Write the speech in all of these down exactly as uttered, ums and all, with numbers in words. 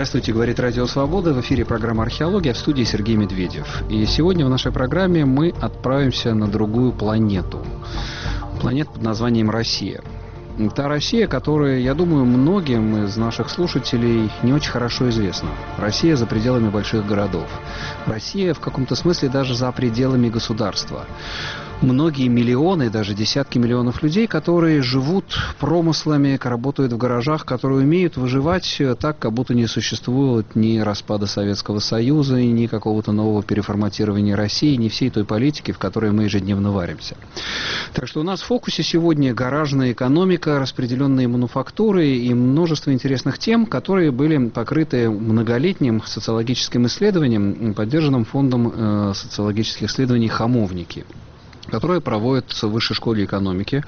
Здравствуйте, говорит Радио Свобода. В эфире программа «Археология», в студии Сергей Медведев. И сегодня в нашей программе мы отправимся на другую планету. Планету под названием Россия. Та Россия, которая, я думаю, многим из наших слушателей не очень хорошо известна. Россия за пределами больших городов. Россия в каком-то смысле даже за пределами государства. Многие миллионы, даже десятки миллионов людей, которые живут промыслами, работают в гаражах, которые умеют выживать так, как будто не существует ни распада Советского Союза, ни какого-то нового переформатирования России, ни всей той политики, в которой мы ежедневно варимся. Так что у нас в фокусе сегодня гаражная экономика, распределенные мануфактуры и множество интересных тем, которые были покрыты многолетним социологическим исследованием, поддержанным фондом э, социологических исследований «Хамовники», которая проводится в Высшей школе экономики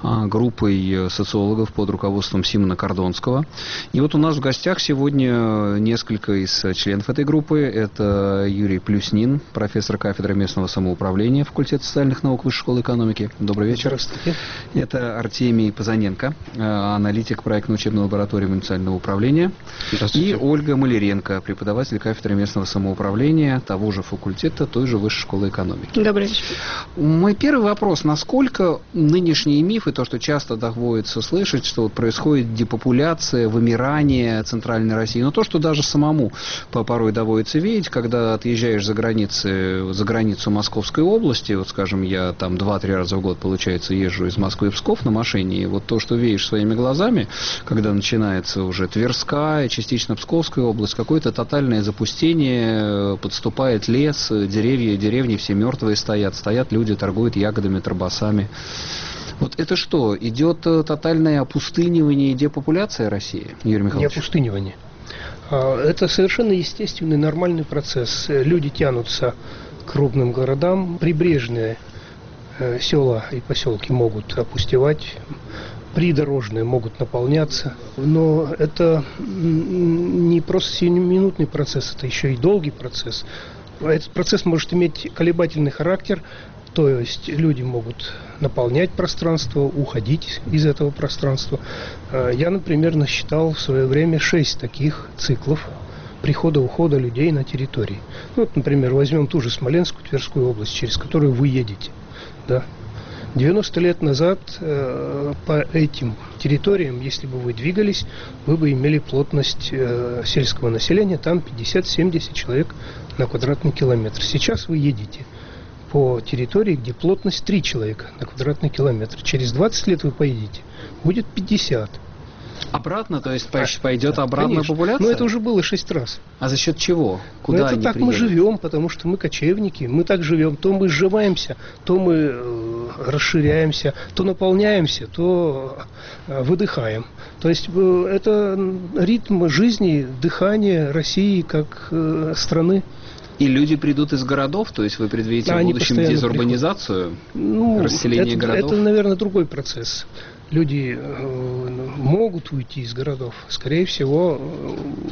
группой социологов под руководством Симона Кордонского. И вот у нас в гостях сегодня несколько из членов этой группы. Это Юрий Плюснин, профессор кафедры местного самоуправления факультета социальных наук Высшей школы экономики. Добрый вечер. Здравствуйте. Это Артемий Позаненко, аналитик проектно-учебной лаборатории муниципального управления. И Ольга Маляренко, преподаватель кафедры местного самоуправления того же факультета, той же Высшей школы экономики. Добрый вечер. Мой первый вопрос. Насколько нынешние мифы, то, что часто доводится слышать, что вот происходит депопуляция, вымирание Центральной России, но то, что даже самому порой доводится видеть, когда отъезжаешь за, границы, за границу Московской области, вот, скажем, я там два-три раза в год, получается, езжу из Москвы в Псков на машине, и вот то, что видишь своими глазами, когда начинается уже Тверская, частично Псковская область, какое-то тотальное запустение, подступает лес, деревья, деревни все мертвые стоят, стоят люди, торгуют ягодами, торбасами. Вот это что, идет тотальное опустынивание и депопуляция России, Юрий Михайлович? Не опустынивание. Это совершенно естественный, нормальный процесс. Люди тянутся к крупным городам, прибрежные села и поселки могут опустевать, придорожные могут наполняться. Но это не просто сиюминутный процесс, это еще и долгий процесс. Этот процесс может иметь колебательный характер, то есть люди могут наполнять пространство, уходить из этого пространства. Я, например, насчитал в свое время шесть таких циклов прихода-ухода людей на территории. Ну, вот, например, возьмем ту же Смоленскую, Тверскую область, через которую вы едете. Да? девяносто лет назад э, по этим территориям, если бы вы двигались, вы бы имели плотность э, сельского населения, там пятьдесят-семьдесят человек на квадратный километр. Сейчас вы едете по территории, где плотность три человека на квадратный километр. Через двадцать лет вы поедете, будет пятьдесят. Обратно, то есть пойдет да, обратная конечно. Популяция? Но это уже было шесть раз. А за счет чего? Куда Но это они так приедут? Мы живем, потому что мы кочевники, мы так живем. То мы сживаемся, то мы э, расширяемся, то наполняемся, то э, выдыхаем. То есть э, это ритм жизни, дыхания России как э, страны. И люди придут из городов, то есть вы предвидите да, в будущем дезурбанизацию, ну, расселение это, городов? Это, наверное, другой процесс. Люди э, могут уйти из городов, скорее всего, э,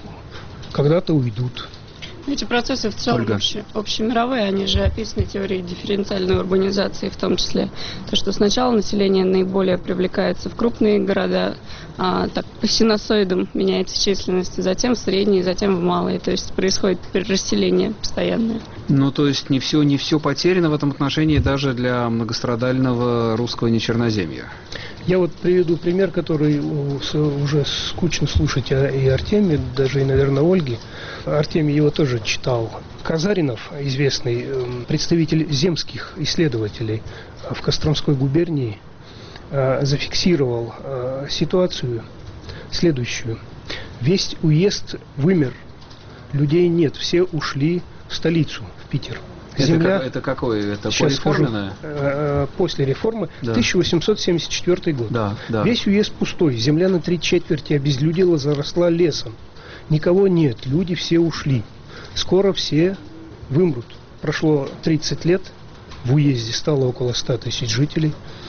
когда-то уйдут. Эти процессы в целом общие, общемировые, они же описаны теорией дифференциальной урбанизации в том числе. То, что сначала население наиболее привлекается в крупные города, а, так по синусоидам меняется численность, затем в средние, затем в малые. То есть происходит расселение постоянное. Ну, то есть не все, не все потеряно в этом отношении даже для многострадального русского нечерноземья. Я вот приведу пример, который уже скучно слушать и Артемию, даже и, наверное, Ольге. Артемий его тоже читал. Казаринов, известный представитель земских исследователей в Костромской губернии, зафиксировал ситуацию следующую. Весь уезд вымер, людей нет, все ушли в столицу, в Питер. Земля, это, это какое? Это пореформенное? Э, после реформы, да. тысяча восемьсот семьдесят четвёртый год. Да, да. Весь уезд пустой, земля на три четверти обезлюдила, заросла лесом. Никого нет, люди все ушли. Скоро все вымрут. Прошло тридцать лет, в уезде стало около ста тысяч жителей.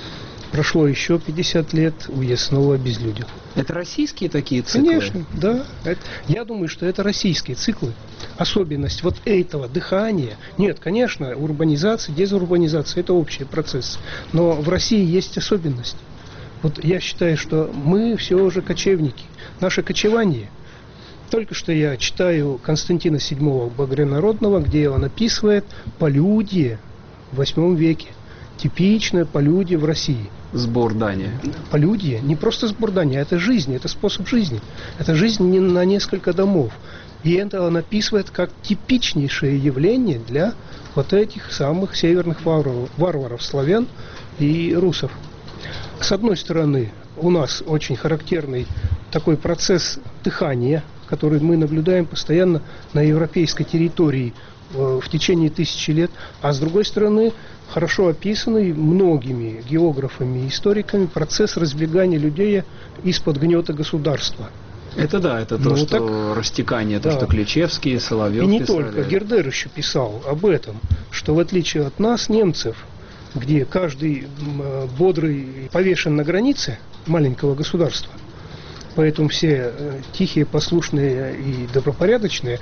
Прошло еще пятьдесят лет, уезд снова обезлюдил. Это российские такие циклы? Конечно, да. Это, я думаю, что это российские циклы. Особенность вот этого дыхания. Нет, конечно, урбанизация, дезурбанизация – это общий процесс. Но в России есть особенность. Вот я считаю, что мы все уже кочевники. Наше кочевание Только что я читаю Константина седьмого Багрянародного, где он описывает полюдие в восьмом веке. Типичное полюдие в России. Сбурдание. Полюдие, не просто сбурдание, это жизнь, это способ жизни. Это жизнь не на несколько домов. И это он описывает как типичнейшее явление для вот этих самых северных варваров, варваров славян и русов. С одной стороны, у нас очень характерный такой процесс дыхания, который мы наблюдаем постоянно на европейской территории в течение тысячи лет, а с другой стороны, хорошо описанный многими географами и историками процесс разбегания людей из-под гнета государства. Это да, это то, ну, что так, растекание, да. то, что Ключевский, Соловьев и не писали. только, Гердер еще писал об этом, что в отличие от нас, немцев, где каждый бодрый повешен на границе маленького государства, поэтому все тихие, послушные и добропорядочные,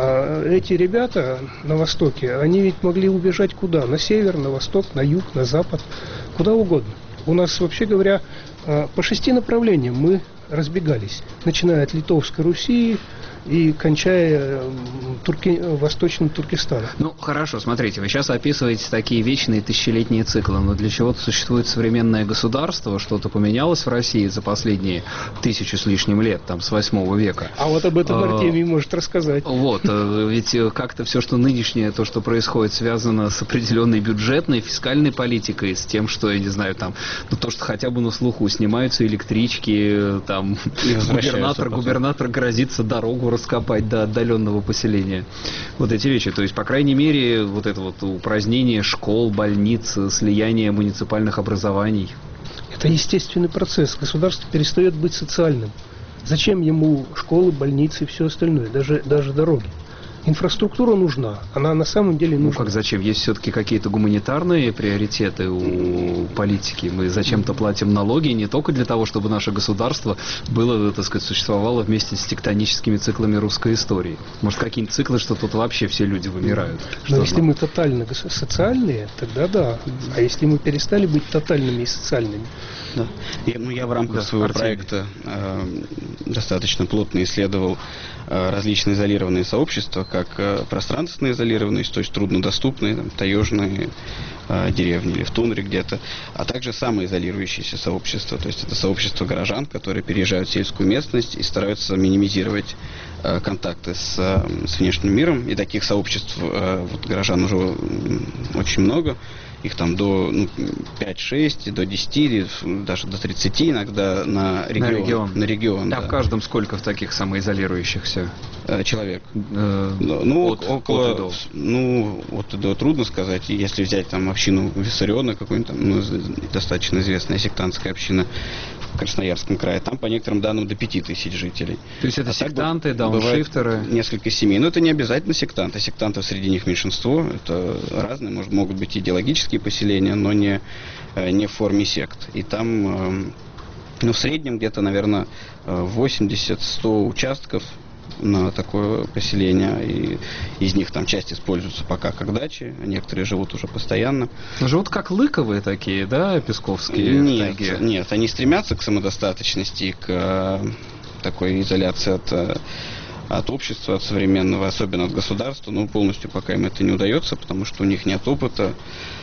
а эти ребята на Востоке, они ведь могли убежать куда? На север, на восток, на юг, на запад, куда угодно. У нас, вообще говоря, по шести направлениям мы разбегались, начиная от Литовской Руси и кончая Турки... Восточным Туркестаном. Ну, хорошо, смотрите, вы сейчас описываете такие вечные тысячелетние циклы, но для чего-то существует современное государство, что-то поменялось в России за последние тысячу с лишним лет, там, с восьмого века. А вот об этом а, Артемий может рассказать. Вот, ведь как-то все, что нынешнее, то, что происходит, связано с определенной бюджетной, фискальной политикой, с тем, что, я не знаю, там, ну, то, что хотя бы на слуху, снимаются электрички, там, губернатор, губернатор грозится дорогу раскопать до отдаленного поселения. Вот эти вещи. То есть, по крайней мере, вот это вот упразднение школ, больниц, слияние муниципальных образований. Это естественный процесс. Государство перестает быть социальным. Зачем ему школы, больницы и все остальное, даже, даже дороги? Инфраструктура нужна, она на самом деле нужна. Ну как зачем? Есть все-таки какие-то гуманитарные приоритеты у политики. Мы зачем-то платим налоги не только для того, чтобы наше государство было, так сказать, существовало вместе с тектоническими циклами русской истории. Может, какие-нибудь циклы, что тут вообще все люди вымирают. Но что если нам? мы тотально социальные, тогда да. А если мы перестали быть тотальными и социальными? Да. Я, ну, я в рамках да, своего Артемий. проекта э, достаточно плотно исследовал э, различные изолированные сообщества, как э, пространственно изолированные, то есть труднодоступные, там, таежные э, деревни или в тундре где-то, а также самоизолирующиеся сообщества, то есть это сообщества горожан, которые переезжают в сельскую местность и стараются минимизировать э, контакты с, э, с внешним миром, и таких сообществ э, вот, горожан уже очень много. Их там до ну, пять-шесть, до десяти, даже до тридцати иногда на регион. На регион. На регион, а да. в каждом сколько в таких самоизолирующихся? Человек. Э, ну, от, около, от и до. ну, от и до трудно сказать. Если взять там общину Виссариона, какую-нибудь там, ну, достаточно известная сектантская община в Красноярском крае, там по некоторым данным до пяти тысяч жителей. То есть это а сектанты, дауншифтеры? Несколько семей. Но это не обязательно сектанты. Сектантов среди них меньшинство. Это разные, может, могут быть идеологические поселения, но не, не в форме сект. И там, ну, в среднем где-то, наверное, восемьдесят-сто участков на такое поселение, и из них там часть используется пока как дачи, а некоторые живут уже постоянно. Живут как лыковые такие, да, песковские? Нет, тайги? нет, они стремятся к самодостаточности, к э, такой изоляции от, э, от общества, от современного, особенно от государства, но полностью пока им это не удается, потому что у них нет опыта,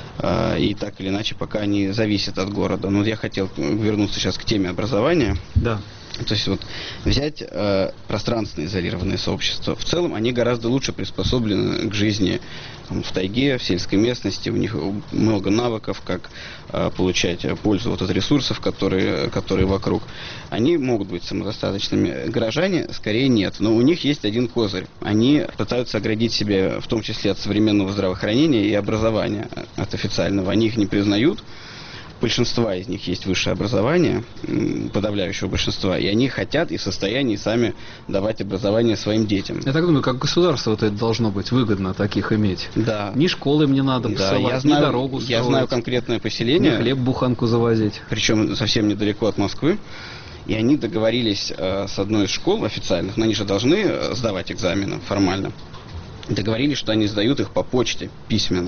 э, и так или иначе пока они зависят от города. Но я хотел вернуться сейчас к теме образования. Да. То есть вот взять э, пространственно изолированные сообщества, в целом они гораздо лучше приспособлены к жизни там, в тайге, в сельской местности, у них много навыков, как э, получать пользу вот от ресурсов, которые, которые вокруг. Они могут быть самодостаточными. Горожане скорее нет, но у них есть один козырь. Они пытаются оградить себя в том числе от современного здравоохранения и образования, от официального. Они их не признают. Большинства из них есть высшее образование, подавляющего большинства, и они хотят и в состоянии сами давать образование своим детям. Я так думаю, как государство вот это должно быть выгодно таких иметь. Да. Ни школы мне надо да, посылать, я знаю, ни дорогу строить, я знаю конкретное поселение, ни хлеб буханку завозить. Причем совсем недалеко от Москвы. И они договорились э, с одной из школ официальных, но они же должны сдавать экзамены формально. Договорились, что они сдают их по почте письменно.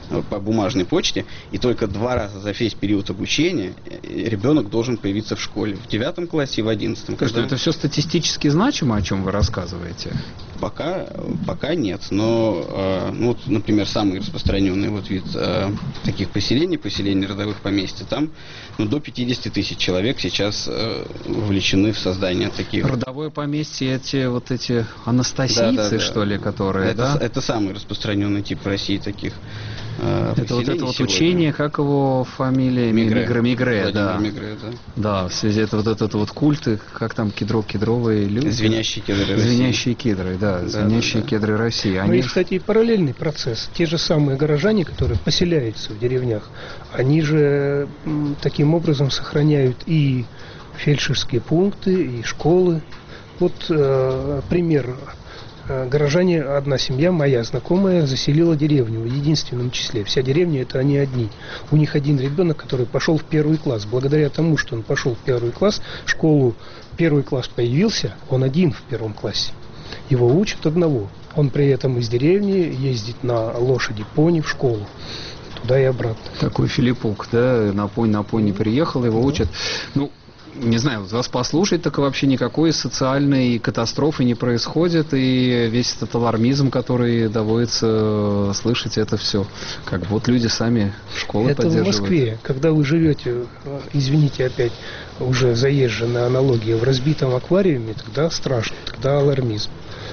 по бумажной почте, и только два раза за весь период обучения ребенок должен появиться в школе. В девятом классе и в одиннадцатом. Когда... Это все статистически значимо, о чем вы рассказываете? Пока, пока нет. Но, э, ну, вот, например, самый распространенный вот вид э, таких поселений, поселений родовых поместьй, там ну, до пятидесяти тысяч человек сейчас э, вовлечены в создание таких. Родовое поместье, эти вот эти анастасийцы, да, да, да. что ли, которые, это, да? Это самый распространенный тип в России таких. Это вот это вот учение, как его фамилия? Мигре. Мигре, Мигре, да. Мигре, да. Да, в связи это вот этот вот культы, как там кедро, кедровые люди. Звенящие кедры России. Звенящие кедры, да, да звенящие да, да. кедры России. Они... Ну и, кстати, и параллельный процесс. Те же самые горожане, которые поселяются в деревнях, они же м, таким образом сохраняют и фельдшерские пункты, и школы. Вот э, пример. Горожане, одна семья, моя знакомая, заселила деревню в единственном числе. Вся деревня — это они одни. У них один ребенок, который пошел в первый класс. Благодаря тому, что он пошел в первый класс, школу, первый класс появился, он один в первом классе. Его учат одного. Он при этом из деревни ездит на лошади пони в школу. Туда и обратно. Такой Филиппук, да, на пони, на пони приехал, его да. учат. Ну, не знаю, вас послушать, так вообще никакой социальной катастрофы не происходит, и весь этот алармизм, который доводится слышать, это все. Как вот люди сами школы это поддерживают. Это в Москве, когда вы живете, извините опять, уже заезженная аналогия, в разбитом аквариуме, тогда страшно, тогда алармизм.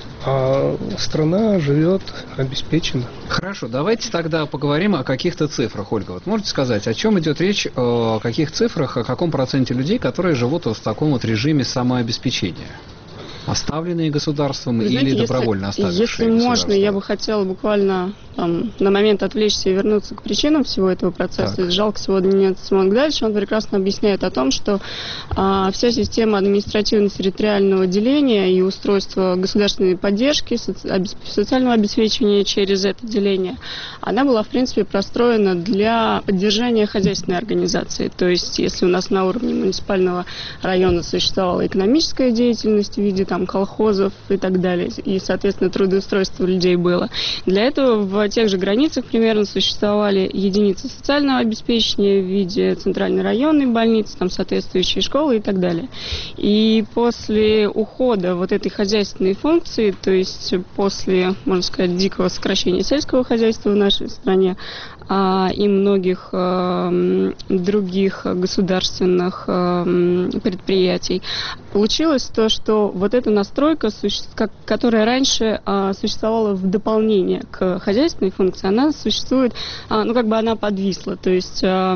А страна живет обеспеченно. Хорошо, давайте тогда поговорим о каких-то цифрах, Ольга. Вот можете сказать, о чем идет речь, о каких цифрах, о каком проценте людей, которые живут в таком вот режиме самообеспечения? Оставленные государством Вы или знаете, добровольно если, оставившие Если можно, я бы хотела буквально там, на момент отвлечься и вернуться к причинам всего этого процесса. Так. Жалко сегодня нет Симона Гдальевича, он прекрасно объясняет о том, что а, вся система административно-территориального деления и устройства государственной поддержки, соци... обесп... социального обеспечения через это деление, она была, в принципе, простроена для поддержания хозяйственной организации. То есть, если у нас на уровне муниципального района существовала экономическая деятельность в виде там, колхозов и так далее, и, соответственно, трудоустройство людей было, для этого в В тех же границах примерно существовали единицы социального обеспечения в виде центральной районной больницы, там соответствующие школы и так далее. И после ухода вот этой хозяйственной функции, то есть после, можно сказать, дикого сокращения сельского хозяйства в нашей стране а, и многих а, других государственных а, предприятий, получилось то, что вот эта настройка, которая раньше а, существовала в дополнение к хозяйственной функции, она существует, а, ну как бы она подвисла, то есть а,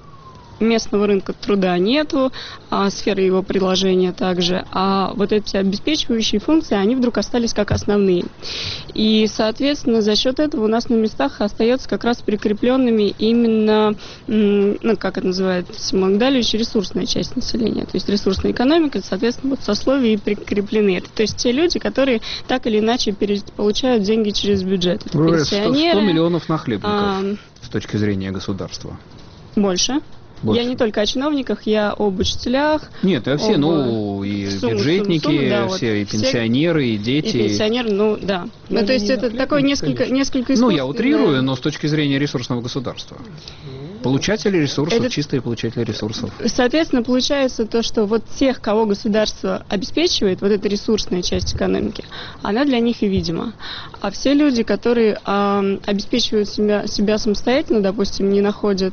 местного рынка труда нету, а сферы его предложения также, а вот эти обеспечивающие функции, они вдруг остались как основные. И, соответственно, за счет этого у нас на местах остается как раз прикрепленными именно, ну, как это называется Симон Гдальевич, ресурсная часть населения. То есть ресурсная экономика, соответственно, вот сословия и прикреплены. Это, то есть те люди, которые так или иначе получают деньги через бюджет. Это пенсионеры. сто миллионов нахлебников а, с точки зрения государства. Больше. Больше. Я не только о чиновниках, я об учителях. Нет, а все, об... ну, и сумму, бюджетники, сумму, сумму, да, все, вот, и пенсионеры, все, и дети. И пенсионеры, ну, да. Ну, ну то есть это такое несколько, несколько Ну, я утрирую, но с точки зрения ресурсного государства. Получатели ресурсов, это... чистые получатели ресурсов. Соответственно, получается то, что вот тех, кого государство обеспечивает, вот эта ресурсная часть экономики, она для них и видима. А все люди, которые э, обеспечивают себя, себя самостоятельно, допустим, не находят...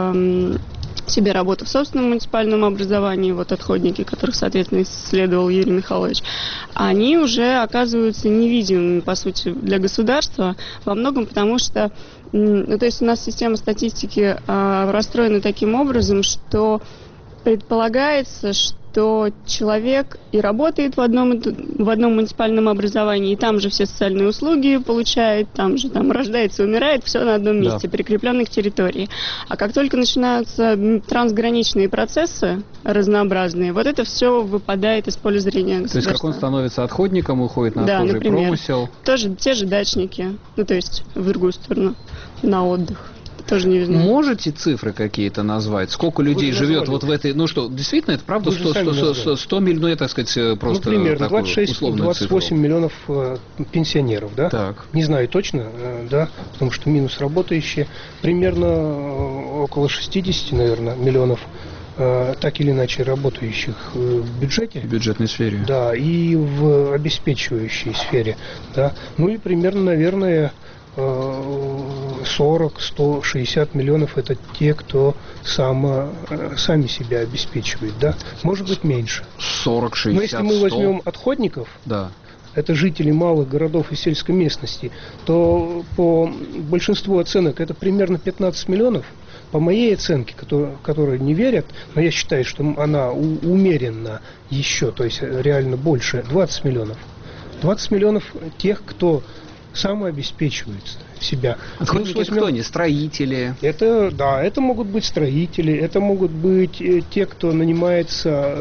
Э, себе работу в собственном муниципальном образовании, вот отходники, которых, соответственно, исследовал Юрий Михайлович, они уже оказываются невидимыми, по сути, для государства, во многом потому что, ну, то есть у нас система статистики э, расстроена таким образом, что предполагается, что человек и работает в одном, в одном муниципальном образовании, и там же все социальные услуги получает, там же там рождается и умирает, все на одном месте, да. Прикрепленно к территории. А как только начинаются трансграничные процессы разнообразные, вот это все выпадает из поля зрения государства. То есть как он становится отходником, уходит на отхожий, да, например, промысел? Тоже те же дачники, ну то есть в другую сторону, на отдых. Тоже не знаю. Можете цифры какие-то назвать? Сколько людей живет вот в этой... Ну что, действительно, это правда сто, сто, сто, сто миллионов, ну, я, так сказать, просто... Ну, примерно двадцать шесть - двадцать восемь миллионов э, пенсионеров, да? Так. Не знаю точно, э, да, потому что минус работающие. Примерно э, около шестьдесят, наверное, миллионов э, так или иначе работающих э, в бюджете. В бюджетной сфере. Да, и в обеспечивающей сфере, да. Ну и примерно, наверное... сорок - сто шестьдесят миллионов это те, кто сам, сами себя обеспечивает, да? Может быть меньше. сорок, шестьдесят, но если мы возьмем отходников, да. это жители малых городов и сельской местности, то по большинству оценок это примерно пятнадцать миллионов. По моей оценке, которые, которые не верят, но я считаю, что она умеренно еще, то есть реально больше, двадцать миллионов. двадцать миллионов тех, кто самообеспечивают себя. Отходники возьмем... кто они? Строители? Это, да, это могут быть строители, это могут быть те, кто нанимается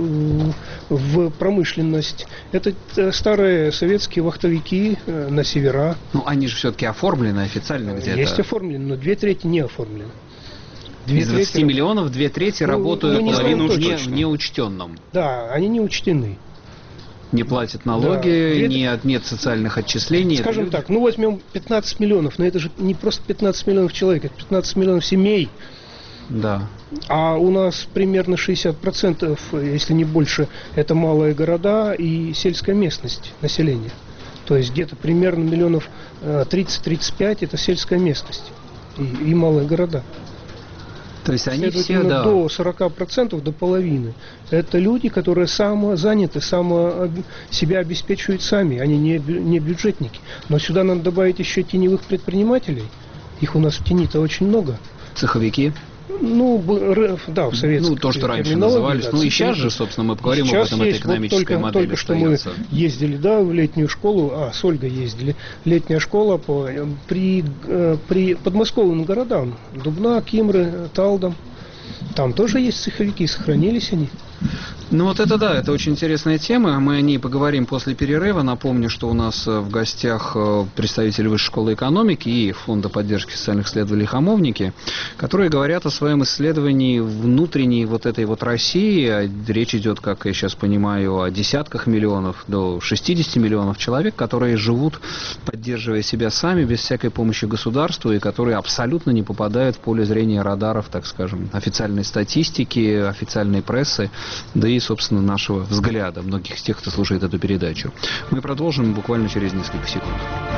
в промышленность. Это старые советские вахтовики на севера. Ну, они же все-таки оформлены официально где-то. Есть оформлены, но две трети не оформлены. Две Из двадцати трети... миллионов две трети ну, работают ну, половину в неучтенном. Да, они не учтены. Не платят налоги, да. нет, нет социальных отчислений. Скажем так, ну возьмем пятнадцать миллионов, но это же не просто пятнадцать миллионов человек, это пятнадцать миллионов семей. Да. А у нас примерно шестьдесят процентов, если не больше, это малые города и сельская местность населения. То есть где-то примерно миллионов тридцать - тридцать пять это сельская местность и, и малые города. То есть они все, да. До сорока процентов, до половины. Это люди, которые самозаняты, само себя обеспечивают сами, они не, не бюджетники. Но сюда надо добавить еще теневых предпринимателей. Их у нас в тени-то очень много. Цеховики? Ну, да, в советской Ну, то, что раньше назывались. Да, ну, и сейчас же, собственно, мы поговорим об этом, это экономическая вот только, модель только остается. Что мы ездили, да, в летнюю школу, а, с Ольгой ездили, летняя школа по, при, при подмосковным городам, Дубна, Кимры, Талдом, там тоже есть цеховики, сохранились они. Ну вот это да, это очень интересная тема, мы о ней поговорим после перерыва. Напомню, что у нас в гостях представители Высшей школы экономики и Фонда поддержки социальных исследований «Хамовники», которые говорят о своем исследовании внутренней вот этой вот России. Речь идет, как я сейчас понимаю, о десятках миллионов до шестидесяти миллионов человек, которые живут, поддерживая себя сами, без всякой помощи государства, и которые абсолютно не попадают в поле зрения радаров, так скажем, официальной статистики, официальной прессы, да и, собственно, нашего взгляда, многих из тех, кто слушает эту передачу. Мы продолжим буквально через несколько секунд.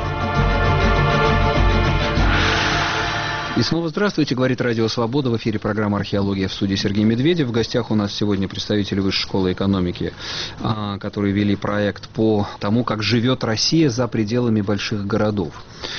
И снова здравствуйте, говорит Радио Свобода, в эфире программа «Археология», в студии Сергей Медведев. В гостях у нас сегодня представители Высшей школы экономики, которые вели проект по тому, как живет Россия за пределами больших городов.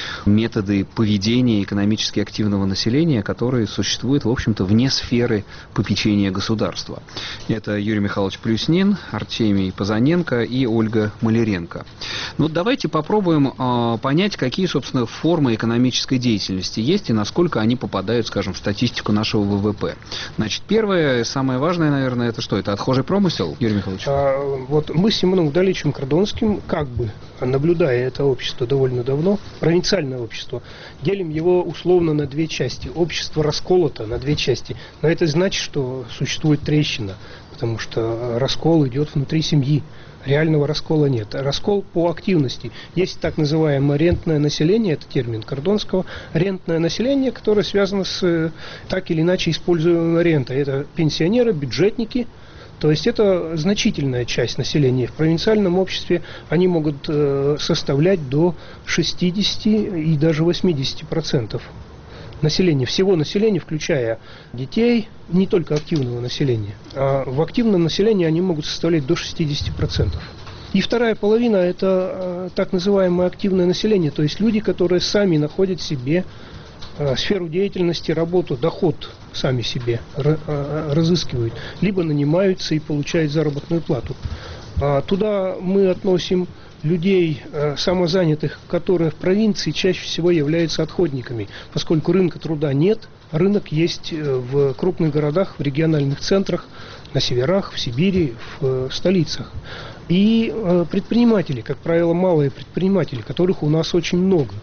Методы поведения экономически активного населения, которые существуют, в общем-то, вне сферы попечения государства. Это Юрий Михайлович Плюснин, Артемий Пазаненко и Ольга Маляренко. Ну, давайте попробуем э, понять, какие, собственно, формы экономической деятельности есть и насколько они попадают, скажем, в статистику нашего ВВП. Значит, первое, самое важное, наверное, это что? Это отхожий промысел, Юрий Михайлович? А, вот мы с Симоном Витальевичем Кордонским, как бы, наблюдая это общество довольно давно, провинциальное общество, делим его условно на две части. Общество расколото на две части. Но это значит, что существует трещина, потому что раскол идет внутри семьи. Реального раскола нет. Раскол по активности. Есть так называемое рентное население, это термин Кордонского, рентное население, которое связано с так или иначе используемой рентой. Это пенсионеры, бюджетники. То есть это значительная часть населения. В провинциальном обществе они могут э, составлять до шестидесяти и даже восьмидесяти процентов населения, всего населения, включая детей, не только активного населения. А в активном населении они могут составлять до шестидесяти процентов. И вторая половина – это э, так называемое активное население, то есть люди, которые сами находят себе э, сферу деятельности, работу, доход сами себе разыскивают, либо нанимаются и получают заработную плату. А туда мы относим людей самозанятых, которые в провинции чаще всего являются отходниками, поскольку рынка труда нет, рынок есть в крупных городах, в региональных центрах, на северах, в Сибири, в столицах. И предприниматели, как правило, малые предприниматели, которых у нас очень много.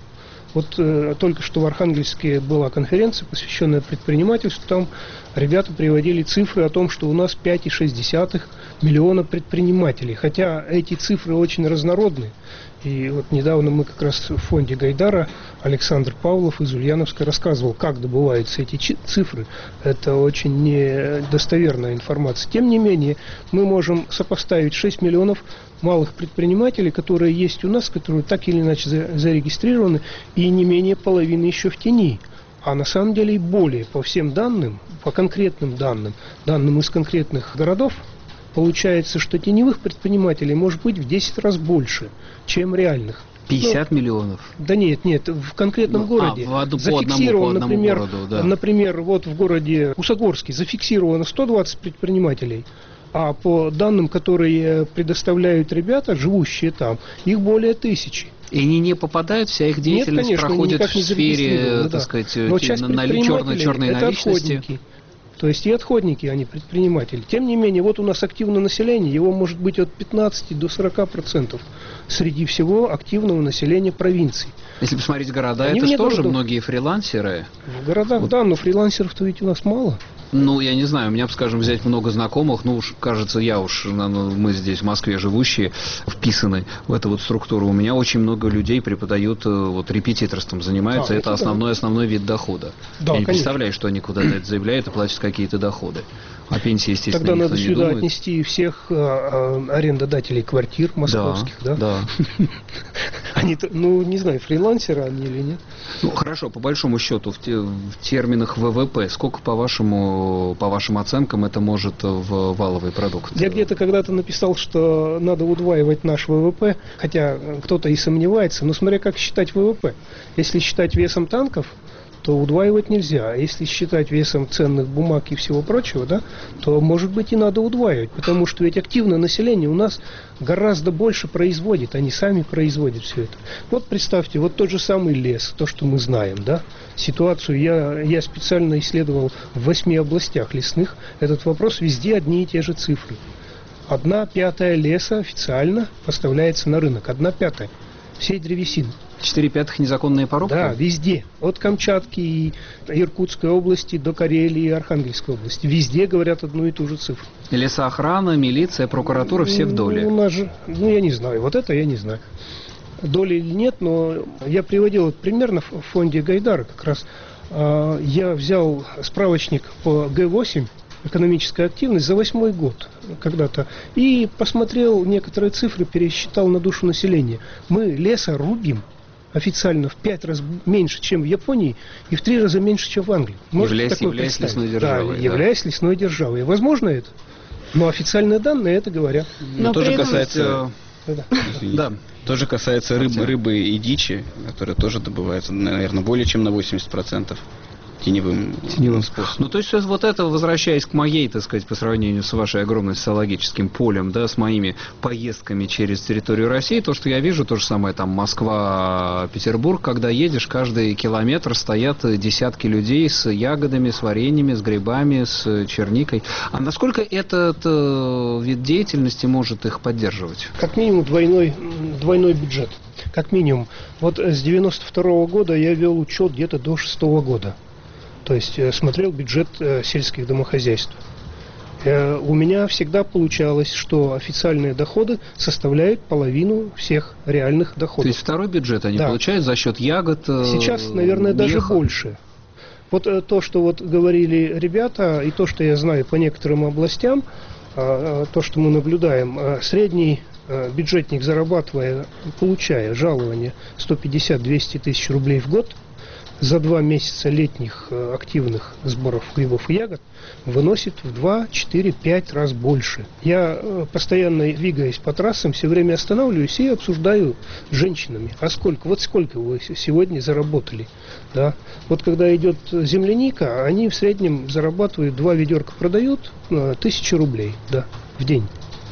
Вот э, только что в Архангельске была конференция, посвященная предпринимательству. Там ребята приводили цифры о том, что у нас пять целых шесть десятых миллиона предпринимателей. Хотя эти цифры очень разнородны. И вот недавно мы как раз в фонде Гайдара, Александр Павлов из Ульяновска рассказывал, как добываются эти цифры. Это очень недостоверная информация. Тем не менее, мы можем сопоставить шесть миллионов малых предпринимателей, которые есть у нас, которые так или иначе зарегистрированы, и не менее половины еще в тени. А на самом деле и более, по всем данным, по конкретным данным, данным из конкретных городов, получается, что теневых предпринимателей может быть в десять раз больше, чем реальных. пятьдесят ну, миллионов? Да нет, нет, в конкретном ну, городе. А, в зафиксировано, по одному, по например, городу, да. например, вот в городе Усогорске зафиксировано сто двадцать предпринимателей, а по данным, которые предоставляют ребята, живущие там, их более тысячи. И они не попадают, вся их деятельность Нет, конечно, проходит в сфере, так да. сказать, Но часть на черной, черной это наличности. Отходники. То есть и отходники, они предприниматели. Тем не менее, вот у нас активное население, его может быть от пятнадцати до сорока процентов среди всего активного населения провинций. Если посмотреть города, они это же тоже городов. Многие фрилансеры. В городах, вот. Да, но фрилансеров-то ведь у нас мало. Ну, я не знаю, у меня, скажем, взять много знакомых, ну, уж, кажется, я уж, ну, мы здесь, в Москве живущие, вписаны в эту вот структуру. У меня очень много людей преподают, вот, репетиторством занимаются, а, это, это основной, да. основной вид дохода. Да, я не конечно. представляю, что они куда-то это заявляют и платят какие-то доходы. А пенсии, естественно, тогда никто надо не сюда думает. Отнести всех а, а, арендодателей квартир московских, да? Да, да. Они, ну, не знаю, фрилансеры они или нет. Ну, хорошо, по большому счету, в, те, в терминах вэ вэ пэ, сколько, по вашему, по вашим оценкам, это может в валовый продукт? Я где-то когда-то написал, что надо удваивать наш вэ вэ пэ, хотя кто-то и сомневается, но смотря как считать вэ вэ пэ. Если считать весом танков, то удваивать нельзя. А если считать весом ценных бумаг и всего прочего, да, то, может быть, и надо удваивать, потому что ведь активное население у нас гораздо больше производит, они сами производят все это. Вот представьте, вот тот же самый лес, то, что мы знаем, да, ситуацию я, я специально исследовал в восьми областях лесных, этот вопрос везде одни и те же цифры. Одна пятая леса официально поставляется на рынок, одна пятая всей древесины. Четыре пятых незаконные порубки? Да, везде. От Камчатки и Иркутской области до Карелии и Архангельской области. Везде говорят одну и ту же цифру. Лесоохрана, милиция, прокуратура, все в доле. Ну, у нас же, ну, я не знаю. Вот это я не знаю. Доли или нет, но я приводил вот примерно в фонде Гайдара как раз. Э, я взял справочник по Гэ восемь, экономическая активность, за восьмой год когда-то. И посмотрел некоторые цифры, пересчитал на душу населения. Мы леса рубим официально в пять раз меньше, чем в Японии, и в три раза меньше, чем в Англии. Можете являясь, такое являясь представить? лесной державой. Да, являясь да. лесной державой. Возможно это? Но официальные данные это говорят. Но, Но тоже касается... Да. да. Тоже касается рыбы, рыбы и дичи, которые тоже добываются, наверное, более чем на восемьдесят процентов. Теневым, теневым способом. Ну, то есть, вот это, возвращаясь к моей, так сказать, по сравнению с вашей огромным социологическим полем, да, с моими поездками через территорию России, то, что я вижу, то же самое, там, Москва, Петербург, когда едешь, каждый километр стоят десятки людей с ягодами, с вареньями, с грибами, с черникой. А насколько этот э, вид деятельности может их поддерживать? Как минимум двойной, двойной бюджет. Как минимум. Вот с девяносто второго года я вел учет где-то до шестого года. То есть смотрел бюджет э, сельских домохозяйств. Э, у меня всегда получалось, что официальные доходы составляют половину всех реальных доходов. То есть второй бюджет они да. получают за счет ягод? Э, Сейчас, наверное, меха. Даже больше. Вот э, то, что вот говорили ребята, и то, что я знаю по некоторым областям, э, то, что мы наблюдаем, э, средний э, бюджетник, зарабатывая, получая жалование сто пятьдесят - двести тысяч рублей в год, за два месяца летних э, активных сборов грибов и ягод выносит в два, четыре, пять раз больше. Я э, постоянно, двигаясь по трассам, все время останавливаюсь и обсуждаю с женщинами, а сколько, вот сколько вы сегодня заработали. Да? Вот когда идет земляника, они в среднем зарабатывают, два ведерка продают, э, тысячу рублей да, в день.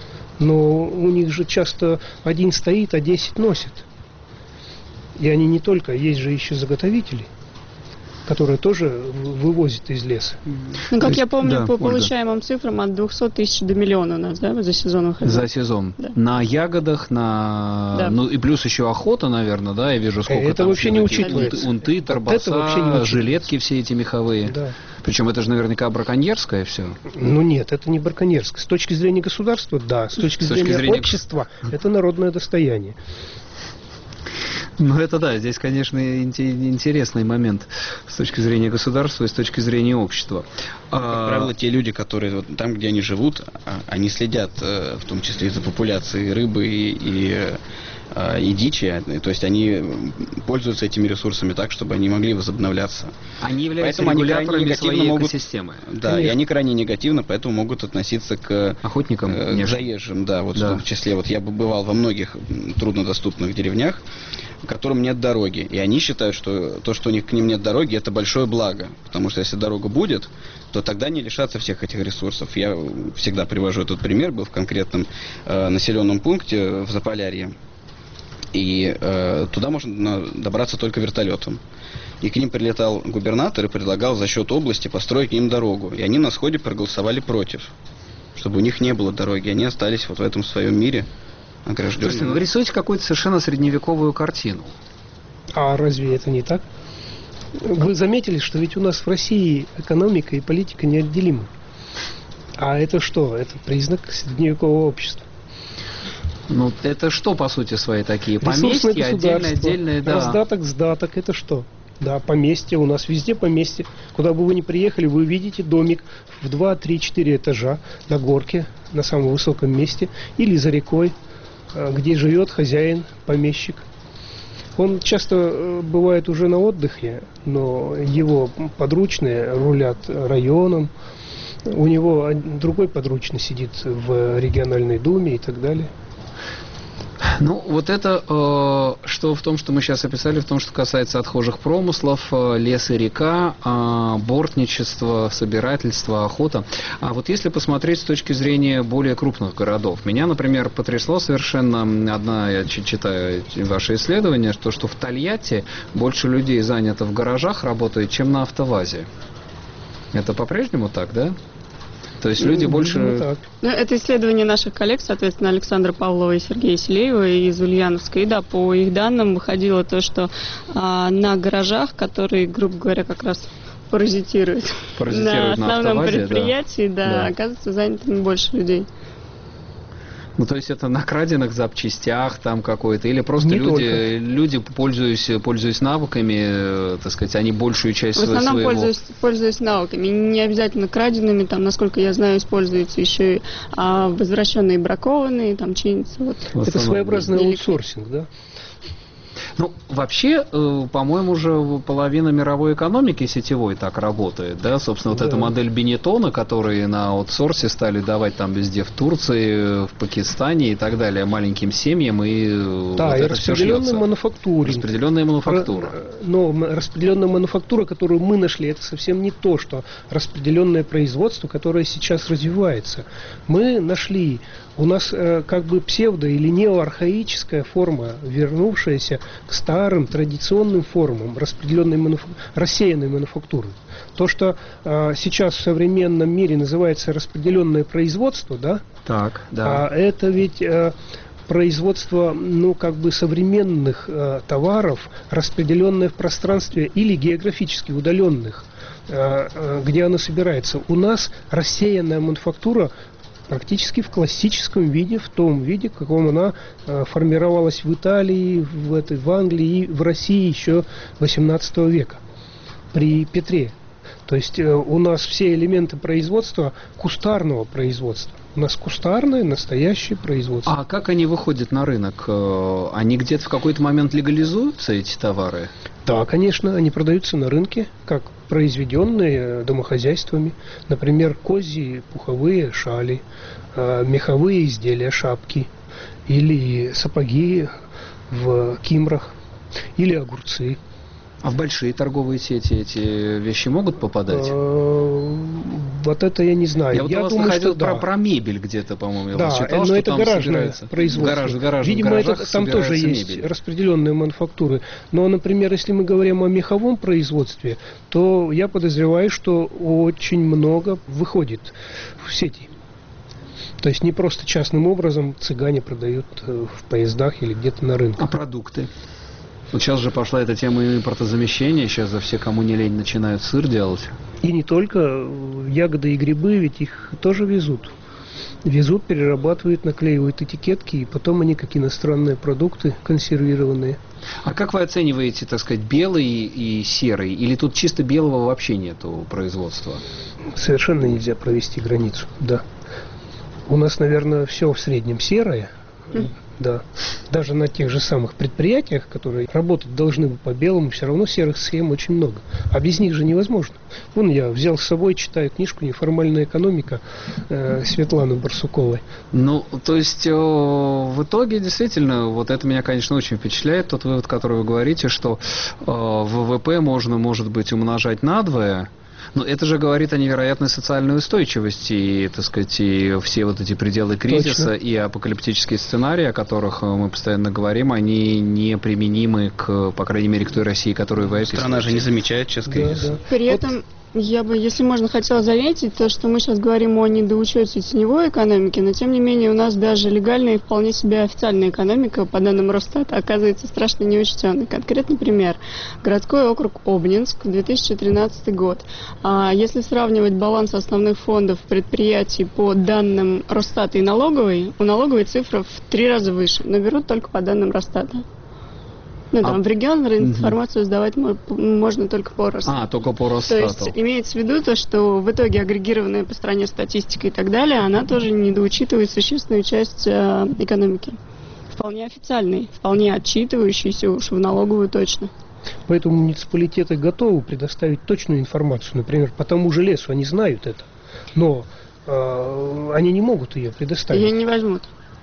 Но у них же часто один стоит, а десять носит. И они не только, есть же еще заготовители. которые тоже вывозят из леса. Ну, как есть, я помню, да, по Ольга. Получаемым цифрам от двухсот тысяч до миллиона у нас, да, за сезон уходит? За сезон. Да. На ягодах, на... Да. Ну, и плюс еще охота, наверное, да, я вижу, сколько это там... вообще не учитывается. Унты, унты торбоса, жилетки все эти меховые. Да. Причем это же наверняка браконьерское все. Ну нет, это не браконьерское. С точки зрения государства, да. С точки, с зрения, точки зрения общества, это народное достояние. Ну, это да, здесь, конечно, интересный момент с точки зрения государства и с точки зрения общества. Как правило, те люди, которые вот там, где они живут, они следят, в том числе и за популяцией рыбы и, и, и дичи, то есть они пользуются этими ресурсами так, чтобы они могли возобновляться. Они являются поэтому регуляторами они своей могут, экосистемы. Да, Конечно. И они крайне негативно, поэтому могут относиться к охотникам, к заезжим, да, вот да. В том числе, вот я бы бывал во многих труднодоступных деревнях, которым нет дороги. И они считают, что то, что у них к ним нет дороги, это большое благо. Потому что если дорога будет, то тогда не лишатся всех этих ресурсов. Я всегда привожу этот пример. Был в конкретном э, населенном пункте в Заполярье. И э, туда можно добраться только вертолетом. И к ним прилетал губернатор и предлагал за счет области построить к ним дорогу. И они на сходе проголосовали против, чтобы у них не было дороги. Они остались вот в этом своем мире. Слушайте, вы рисуете какую-то совершенно средневековую картину. А разве это не так? Вы заметили, что ведь у нас в России экономика и политика неотделимы. А это что? Это признак средневекового общества. Ну, это что, по сути своей, такие? Поместья, отдельные, отдельные, да. Раздаток, сдаток, это что? Да, поместье, у нас везде поместье. Куда бы вы ни приехали, вы видите домик в два, три, четыре этажа на горке, на самом высоком месте, или за рекой, где живет хозяин, помещик. Он часто бывает уже на отдыхе, но его подручные рулят районом, у него другой подручный сидит в региональной думе и так далее. Ну, вот это, э, что в том, что мы сейчас описали, в том, что касается отхожих промыслов, э, лес и река, э, бортничество, собирательство, охота. А вот если посмотреть с точки зрения более крупных городов, меня, например, потрясло совершенно одна, я читаю ваши исследования, что, что в Тольятти больше людей занято в гаражах работает, чем на автовазе. Это по-прежнему так, да? То есть люди ну, больше... Ну, это исследование наших коллег, соответственно, Александра Павлова и Сергея Селеева из Ульяновска. И да, по их данным выходило то, что а, на гаражах, которые, грубо говоря, как раз паразитируют, паразитируют на основном на автовазе, предприятии, да, да, да, оказывается, занятыми больше людей. Ну, то есть это на краденных запчастях там какой-то, или просто люди, люди пользуясь, пользуясь навыками, так сказать, они большую часть своего... В основном своего... пользуюсь, пользуюсь навыками, не обязательно краденными, там, насколько я знаю, используются еще и а, возвращенные бракованные, там, чинятся. Вот. Это своеобразный аутсорсинг, да? Ну, вообще, э, по-моему, уже половина мировой экономики сетевой так работает, да, собственно, вот да. Эта модель Бенетона, которые на аутсорсе стали давать там везде, в Турции, в Пакистане и так далее, маленьким семьям, и да, вот и это распределенная мануфактура. Распределенная мануфактура. Но распределенная мануфактура, которую мы нашли, это совсем не то, что распределенное производство, которое сейчас развивается. Мы нашли... У нас э, как бы псевдо- или неоархаическая форма, вернувшаяся к старым традиционным формам распределенной мануф... рассеянной мануфактуры. То, что э, сейчас в современном мире называется распределенное производство, да? Так, да. А это ведь э, производство, ну, как бы современных э, товаров, распределенное в пространстве или географически удаленных, э, э, где оно собирается. У нас рассеянная мануфактура практически в классическом виде, в том виде, в каком она э, формировалась в Италии, в, этой, в Англии и в России еще восемнадцатого века при Петре. То есть э, у нас все элементы производства кустарного производства. У нас кустарное, настоящее производство. А как они выходят на рынок? Они где-то в какой-то момент легализуются, эти товары? Да, конечно, они продаются на рынке, как произведенные домохозяйствами. Например, козьи пуховые шали, меховые изделия, шапки, или сапоги в кимрах, или огурцы. А в большие торговые сети эти вещи могут попадать? Вот это я не знаю. Я вот я у вас думаю, находил что про, да. про мебель где-то, по-моему, я да, вас читал, но что это там гаражное собирается... производство. Гараж, гараж, Видимо, это, там тоже есть мебель. распределенные мануфактуры. Но, например, если мы говорим о меховом производстве, то я подозреваю, что очень много выходит в сети. То есть не просто частным образом цыгане продают в поездах или где-то на рынке. А продукты? Вот сейчас же пошла эта тема импортозамещения, сейчас за все, кому не лень, начинают сыр делать. И не только ягоды и грибы, ведь их тоже везут. Везут, перерабатывают, наклеивают этикетки, и потом они, как иностранные продукты, консервированные. А как вы оцениваете, так сказать, белый и серый? Или тут чисто белого вообще нету производства? Совершенно нельзя провести границу, да. У нас, наверное, все в среднем серое. Да. Даже на тех же самых предприятиях, которые работать должны бы по белому, все равно серых схем очень много. А без них же невозможно. Вон я взял с собой, читаю книжку «Неформальная экономика» э, Светланы Барсуковой. Ну, то есть э, в итоге действительно, вот это меня, конечно, очень впечатляет, тот вывод, который вы говорите, что э, ВВП можно, может быть, умножать надвое. Но это же говорит о невероятной социальной устойчивости, и, так сказать, и все вот эти пределы кризиса. Точно. И апокалиптические сценарии, о которых мы постоянно говорим, они неприменимы к, по крайней мере, к той России, которую вы описываете. Страна же не замечает сейчас кризис. Да, да. При вот. этом я бы, если можно, хотела заметить то, что мы сейчас говорим о недоучете теневой экономики, но тем не менее у нас даже легальная и вполне себе официальная экономика, по данным Росстата, оказывается страшно неучтенной. Конкретный пример. Городской округ Обнинск, две тысячи тринадцатый год. А если сравнивать баланс основных фондов предприятий по данным Росстата и налоговой, у налоговой цифра в три раза выше, но берут только по данным Росстата. Ну, там, а, в регион информацию угу. сдавать можно только по Росстату. А, только по Росстату. То есть имеется в виду то, что в итоге агрегированная по стране статистика и так далее, она тоже недоучитывает существенную часть э, экономики. Вполне официальной, вполне отчитывающейся уж в налоговую точно. Поэтому муниципалитеты готовы предоставить точную информацию, например, по тому же лесу, они знают это, но э, они не могут ее предоставить. Ее не возьмут.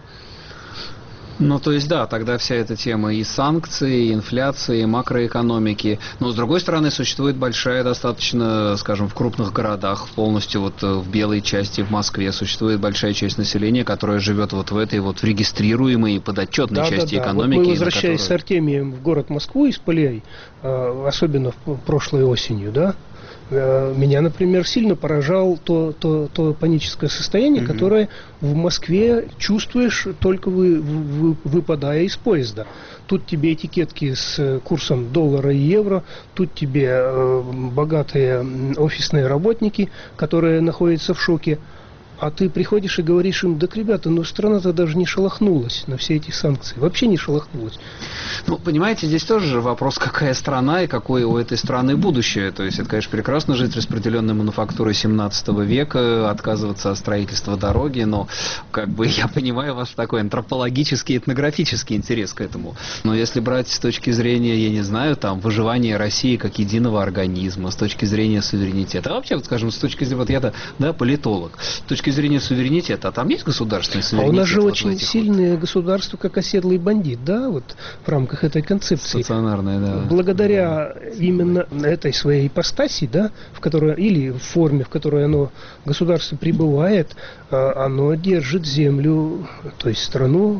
Ну, то есть, да, тогда вся эта тема и санкций, и инфляции, и макроэкономики. Но, с другой стороны, существует большая достаточно, скажем, в крупных городах, полностью вот в белой части, в Москве, существует большая часть населения, которая живет вот в этой вот регистрируемой и подотчетной да, части да, да. экономики. Вот мы, возвращаясь которую... с Артемием в город Москву из полей, особенно прошлой осенью, да, меня, например, сильно поражало то, то, то паническое состояние, mm-hmm. которое в Москве чувствуешь, только вы, вы, выпадая из поезда. Тут тебе этикетки с курсом доллара и евро, тут тебе э, богатые офисные работники, которые находятся в шоке. А ты приходишь и говоришь им: да, ребята, ну страна-то даже не шелохнулась на все эти санкции. Вообще не шелохнулась. Ну, понимаете, здесь тоже вопрос, какая страна и какое у этой страны будущее. То есть это, конечно, прекрасно жить распределенной мануфактурой семнадцатого века, отказываться от строительства дороги, но как бы я понимаю ваш такой антропологический, этнографический интерес к этому. Но если брать с точки зрения, я не знаю, там, выживания России как единого организма, с точки зрения суверенитета, а вообще, вот, скажем, с точки зрения, вот я-то, да, политолог, с точки С точки зрения суверенитета, а там есть государственный суверенитет? А у нас же вот очень сильное вот... государство, как оседлый бандит, да, вот в рамках этой концепции. Стационарное, да. Благодаря именно этой своей ипостаси, да, в которой, или в форме, в которой оно, государство пребывает, оно держит землю, то есть страну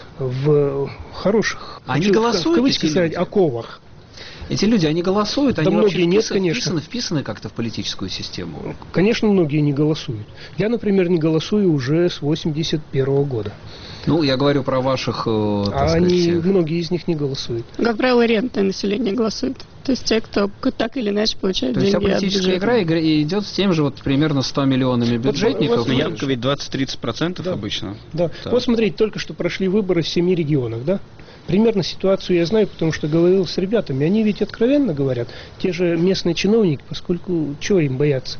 в хороших, они хочу, голосуют, в кавычках сказать, оковах. Эти люди, они голосуют, да они многие вообще нет, вписаны, конечно. вписаны, вписаны как-то в политическую систему? Конечно, многие не голосуют. Я, например, не голосую уже с восемьдесят первого года. Ну, я говорю про ваших, э, так а сказать... они, многие из них не голосуют. Как правило, рентное население голосует. То есть те, кто так или иначе получает деньги от бюджета. То есть вся политическая игра идет с тем же вот примерно ста миллионами бюджетников. Вот, вот, явка ведь двадцать-тридцать процентов да. обычно. Да. Да. Вот смотрите, только что прошли выборы в семи регионах, да? Примерно ситуацию я знаю, потому что говорил с ребятами. Они ведь откровенно говорят, те же местные чиновники, поскольку чего им бояться?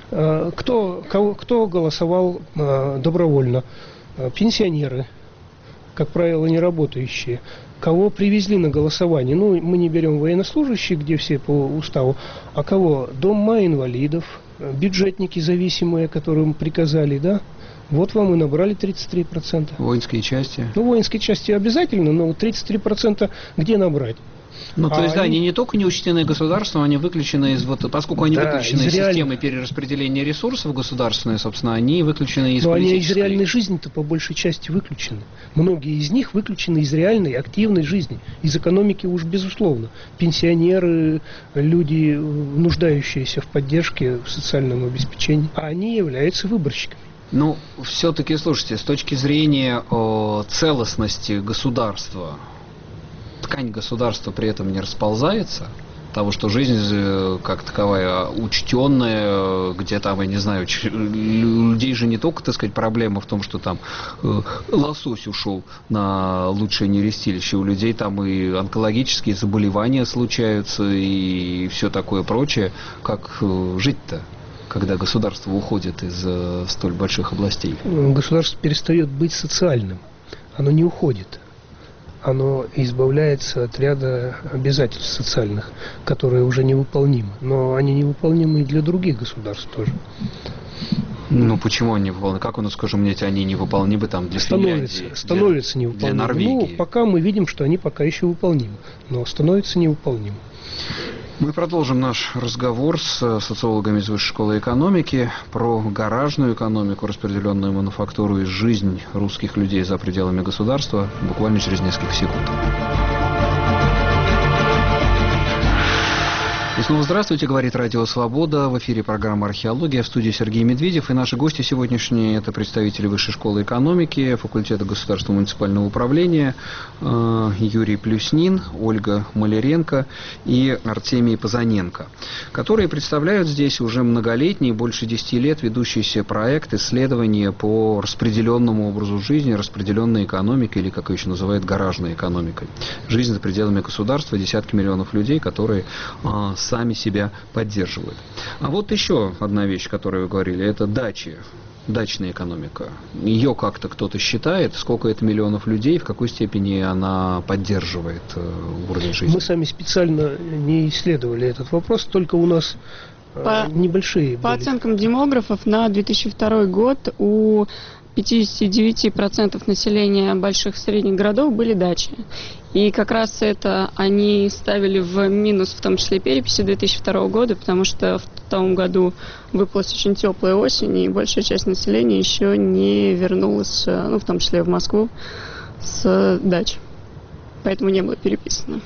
Кто, кого, кто голосовал добровольно? Пенсионеры, как правило, не работающие. Кого привезли на голосование? Ну, мы не берем военнослужащих, где все по уставу, а кого? Дома инвалидов, бюджетники зависимые, которым приказали, да? Вот вам и набрали тридцать три процента. Воинские части? Ну, воинские части обязательно, но тридцать три процента где набрать? Ну, то а есть, да, они... они не только не учтены государством, они выключены из вот, поскольку они да, выключены из, из реаль... системы перераспределения ресурсов государственной, собственно, они выключены из Но политической. они из реальной жизни-то по большей части выключены. Многие из них выключены из реальной, активной жизни. Из экономики уж безусловно. Пенсионеры, люди, нуждающиеся в поддержке, в социальном обеспечении, а они являются выборщиками. Ну, все-таки, слушайте, с точки зрения о, целостности государства, ткань государства при этом не расползается, того, что жизнь как таковая учтенная, где там, я не знаю, людей же не только, так сказать, проблема в том, что там э, лосось ушел на лучшее нерестилище, у людей там и онкологические заболевания случаются и все такое прочее. Как э, жить-то, когда государство уходит из э, столь больших областей? Государство перестает быть социальным, оно не уходит. Оно избавляется от ряда обязательств социальных, которые уже невыполнимы. Но они невыполнимы и для других государств тоже. Ну, почему они невыполнимы? Как у нас, скажем, мне, они невыполнимы там для становятся, Финляндии, становятся для, невыполнимы. для Норвегии? Ну, пока мы видим, что они пока еще выполнимы, но становятся невыполнимы. Мы продолжим наш разговор с социологами из Высшей школы экономики про гаражную экономику, распределенную мануфактуру и жизнь русских людей за пределами государства буквально через несколько секунд. И снова здравствуйте, говорит Радио Свобода. В эфире программа «Археология», в студии Сергей Медведев. И наши гости сегодняшние – это представители Высшей школы экономики, факультета государственного муниципального управления Юрий Плюснин, Ольга Маляренко и Артемий Позаненко, которые представляют здесь уже многолетний, больше десяти лет ведущийся проект исследования по распределенному образу жизни, распределенной экономикой, или, как ее еще называют, гаражной экономикой. Жизнь за пределами государства, десятки миллионов людей, которые сами себя поддерживают. А вот еще одна вещь, о которой вы говорили, это дачи, дачная экономика. Ее как-то кто-то считает, сколько это миллионов людей, в какой степени она поддерживает уровень жизни? Мы сами специально не исследовали этот вопрос, только у нас по, небольшие По были. оценкам демографов, на две тысячи второй год у пятьдесят девять процентов населения больших и средних городов были дачи. И как раз это они ставили в минус, в том числе переписи две тысячи второго года, потому что в том году выпалась очень теплая осень, и большая часть населения еще не вернулась, ну, в том числе в Москву, с дач. Поэтому не было переписано.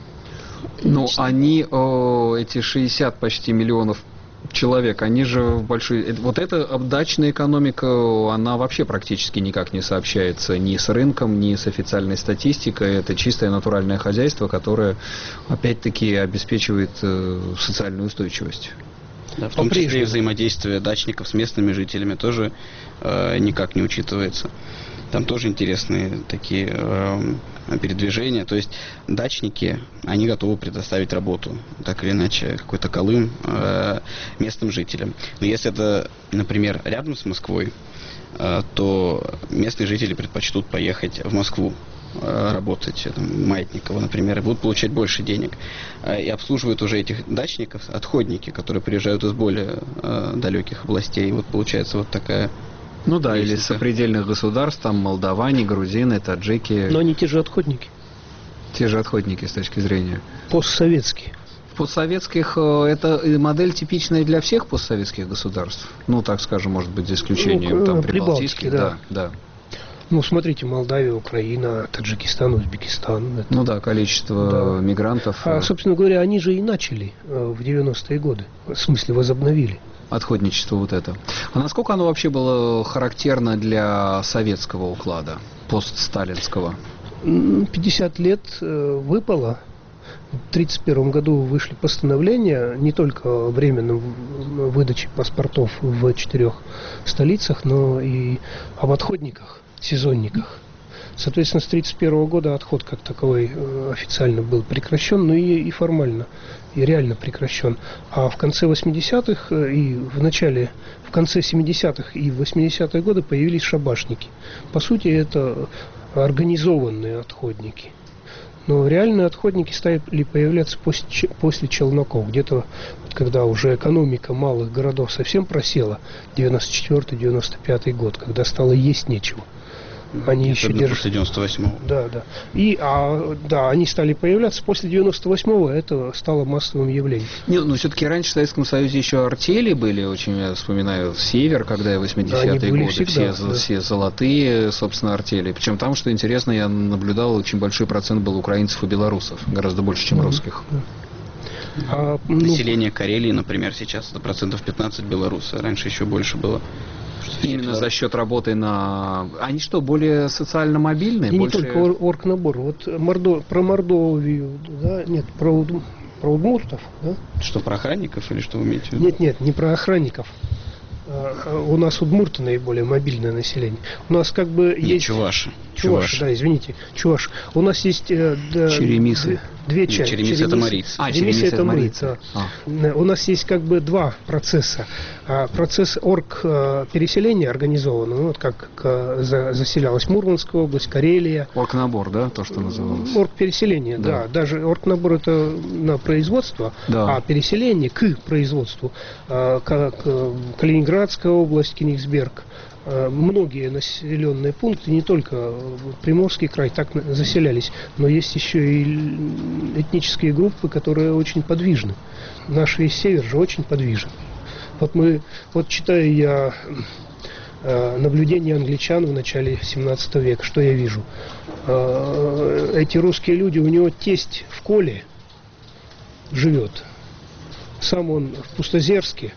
Ну, они, о, эти шестьдесят почти миллионов человек, они же в большой... Вот эта дачная экономика, она вообще практически никак не сообщается ни с рынком, ни с официальной статистикой. Это чистое натуральное хозяйство, которое, опять-таки, обеспечивает э, социальную устойчивость. Да, в том числе и взаимодействие дачников с местными жителями тоже э, никак не учитывается. Там тоже интересные такие э, передвижения. То есть дачники, они готовы предоставить работу, так или иначе, какой-то колым э, местным жителям. Но если это, например, рядом с Москвой, э, то местные жители предпочтут поехать в Москву э, работать, там, Маятниково, например, и будут получать больше денег. Э, и обслуживают уже этих дачников отходники, которые приезжают из более э, далеких областей. И вот получается вот такая... Ну да, или с сопредельных государств, там молдаване, грузины, таджики. Но они те же отходники. Те же отходники с точки зрения. Постсоветские. В постсоветских это модель типичная для всех постсоветских государств. Ну, так скажем, может быть, за исключением ну, там прибалтийских. Да, да. Ну, смотрите, Молдавия, Украина, Таджикистан, Узбекистан. Это... Ну да, количество да. мигрантов. А, собственно говоря, они же и начали в девяностые годы. В смысле, возобновили. Отходничество вот это. А насколько оно вообще было характерно для советского уклада, постсталинского? пятьдесят лет выпало. В тридцать первом году вышли постановления не только о временном выдаче паспортов в четырех столицах, но и об отходниках, сезонниках. Соответственно, с тридцать первого года отход как таковой официально был прекращен, но и, и формально, и реально прекращен. А в конце восьмидесятых и в начале, в конце семидесятых и восьмидесятые годы появились шабашники. По сути, это организованные отходники. Но реальные отходники стали появляться после, после Челноков. Где-то, когда уже экономика малых городов совсем просела, девяносто четвёртый — девяносто пятый год, когда стало есть нечего. Они еще держат. После девяносто восьмого. Да, да. И, а, да, они стали появляться. После девяносто восьмого это стало массовым явлением. Не, ну, все-таки раньше в Советском Союзе еще артели были, очень, я вспоминаю, Север, когда я восьмидесятые да, годы, всегда, все, да. все золотые, собственно, артели. Причем там, что интересно, я наблюдал, очень большой процент был украинцев и белорусов, гораздо больше, чем mm-hmm. русских. А, ну... Население Карелии, например, сейчас это процентов пятнадцать белорусы, раньше еще больше было. Именно за счет работы на... Они что, более социально мобильные? И больше... не только ор- оргнабор. Вот Мордо... про Мордовию, да? Нет, про, Уд... про удмуртов, да? Что, про охранников или что вы имеете в виду? Нет, нет, не про охранников. А, у нас удмурты наиболее мобильное население. У нас как бы нет, есть... чуваши. Чуваши, Чуваши, да, извините. Чуваши. У нас есть... Э, да, черемисы. Две, две части. Черемисы это марийцы. А, черемисы это марийцы. Да. А. У нас есть как бы два процесса. Процесс орг-переселения организован, ну, вот как за, заселялась Мурманская область, Карелия. Оргнабор, да, то, что называлось? Орг-переселение, да. да. Даже оргнабор это на производство, да. А переселение к производству, как Калининградская область, Кенигсберг, многие населенные пункты, не только Приморский край, так заселялись, но есть еще и этнические группы, которые очень подвижны. Наш весь север же очень подвижен. Вот мы, вот читаю я э, наблюдения англичан в начале семнадцатого века, что я вижу. Э, эти русские люди, у него тесть в Коле живет. Сам он в Пустозерске,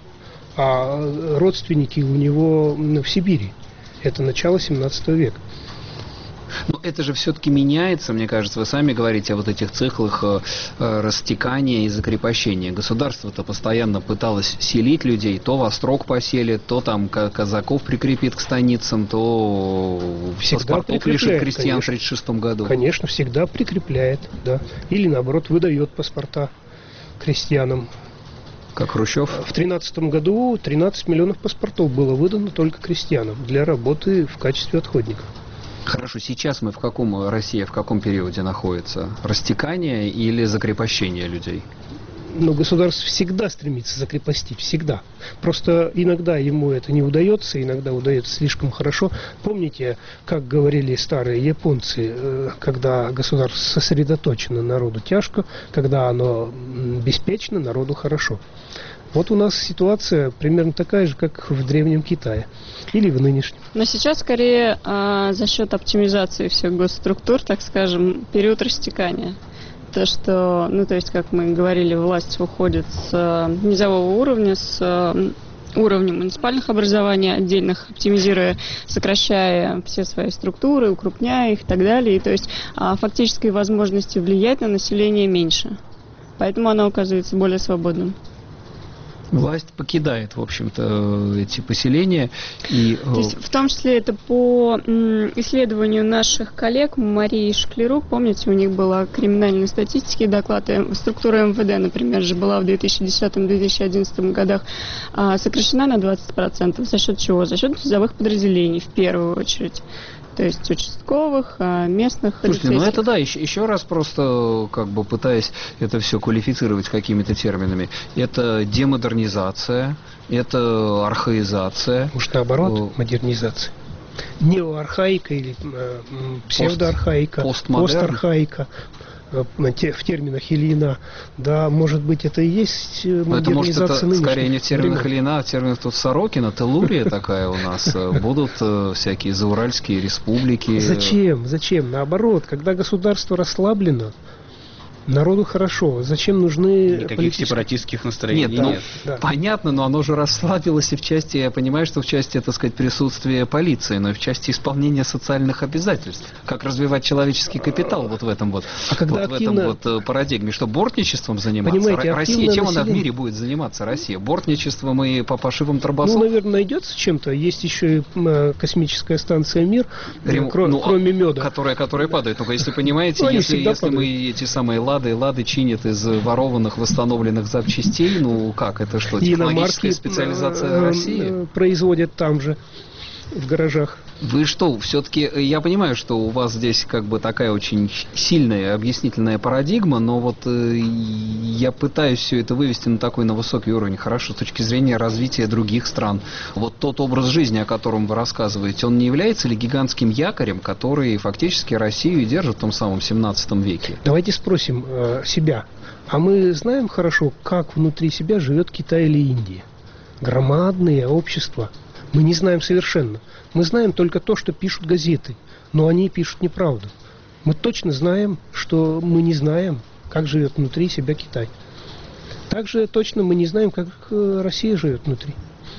а родственники у него в Сибири. Это начало семнадцатого века. Но это же все-таки меняется, мне кажется. Вы сами говорите о вот этих циклах э, растекания и закрепощения. Государство-то постоянно пыталось селить людей. То во Острог поселит, то там казаков прикрепит к станицам, то паспортов лишит крестьян конечно. В тридцать шестом году. Конечно, всегда прикрепляет, да. Или наоборот выдает паспорта крестьянам. Как Хрущев? В тринадцатом году тринадцать миллионов паспортов было выдано только крестьянам для работы в качестве отходников. Хорошо, сейчас мы в каком, Россия в каком периоде находится? Растекание или закрепощение людей? Но государство всегда стремится закрепостить, всегда. Просто иногда ему это не удается, иногда удается слишком хорошо. Помните, как говорили старые японцы, когда государство сосредоточено, народу тяжко, когда оно беспечно, народу хорошо. Вот у нас ситуация примерно такая же, как в Древнем Китае или в нынешнем. Но сейчас скорее а, за счет оптимизации всех госструктур, так скажем, период растекания. То, что, ну, то есть, как мы говорили, власть уходит с а, низового уровня, с а, уровня муниципальных образований отдельных, оптимизируя, сокращая все свои структуры, укрупняя их и так далее. И, то есть, а, фактической возможности влиять на население меньше. Поэтому оно оказывается более свободным. Власть покидает, в общем-то, эти поселения. И... То есть, в том числе это по исследованию наших коллег Марии Шклерук, помните, у них была криминальной статистики доклад, структура эм вэ дэ, например, же была в две тысячи десятом — две тысячи одиннадцатом годах сокращена на двадцать процентов. За счет чего? За счет низовых подразделений, в первую очередь. То есть участковых, местных. Слушайте, ну это да, еще, еще раз просто, как бы пытаясь это все квалифицировать какими-то терминами, это демодернизация, это архаизация. Может, наоборот, модернизация. Неоархаика или э, псевдоархаика, Пост, постархаика. В терминах Ильина, да, может быть, это и есть модернизация. Это может это нынешних скорее не в терминах времен. Ильина, а в терминах тут Сорокина, Телурия такая у нас. Будут всякие зауральские республики. Зачем? Зачем? Наоборот, когда государство расслаблено, народу хорошо. Зачем нужны никаких политические... сепаратистских настроений? Нет, ну, нет. Да. Понятно, но оно же расслабилось и в части, я понимаю, что в части, так сказать, присутствия полиции, но и в части исполнения социальных обязательств. Как развивать человеческий капитал вот в этом вот, а когда вот, активно... в этом вот парадигме. Что, бортничеством заниматься? Понимаете, Россия, чем население... она в мире будет заниматься, Россия? Бортничеством и по пошивам торбосов? Ну, наверное, найдется чем-то. Есть еще и космическая станция «Мир», Рем... кро... ну, кроме меда. Которая, которая падает. Ну, если понимаете, ну, если, если падают. мы эти самые лады, лады чинят из ворованных, восстановленных запчастей, ну как, это что, технологическая специализация России? Производят там же. в гаражах. Вы что, все-таки, я понимаю, что у вас здесь как бы такая очень сильная объяснительная парадигма, но вот э, я пытаюсь все это вывести на такой, на высокий уровень. Хорошо, с точки зрения развития других стран. Вот тот образ жизни, о котором вы рассказываете, он не является ли гигантским якорем, который фактически Россию держит в том самом семнадцатом веке? Давайте спросим э, себя. А мы знаем хорошо, как внутри себя живет Китай или Индия? Громадные общества. Мы не знаем совершенно. Мы знаем только то, что пишут газеты, но они пишут неправду. Мы точно знаем, что мы не знаем, как живет внутри себя Китай. Также точно мы не знаем, как Россия живет внутри.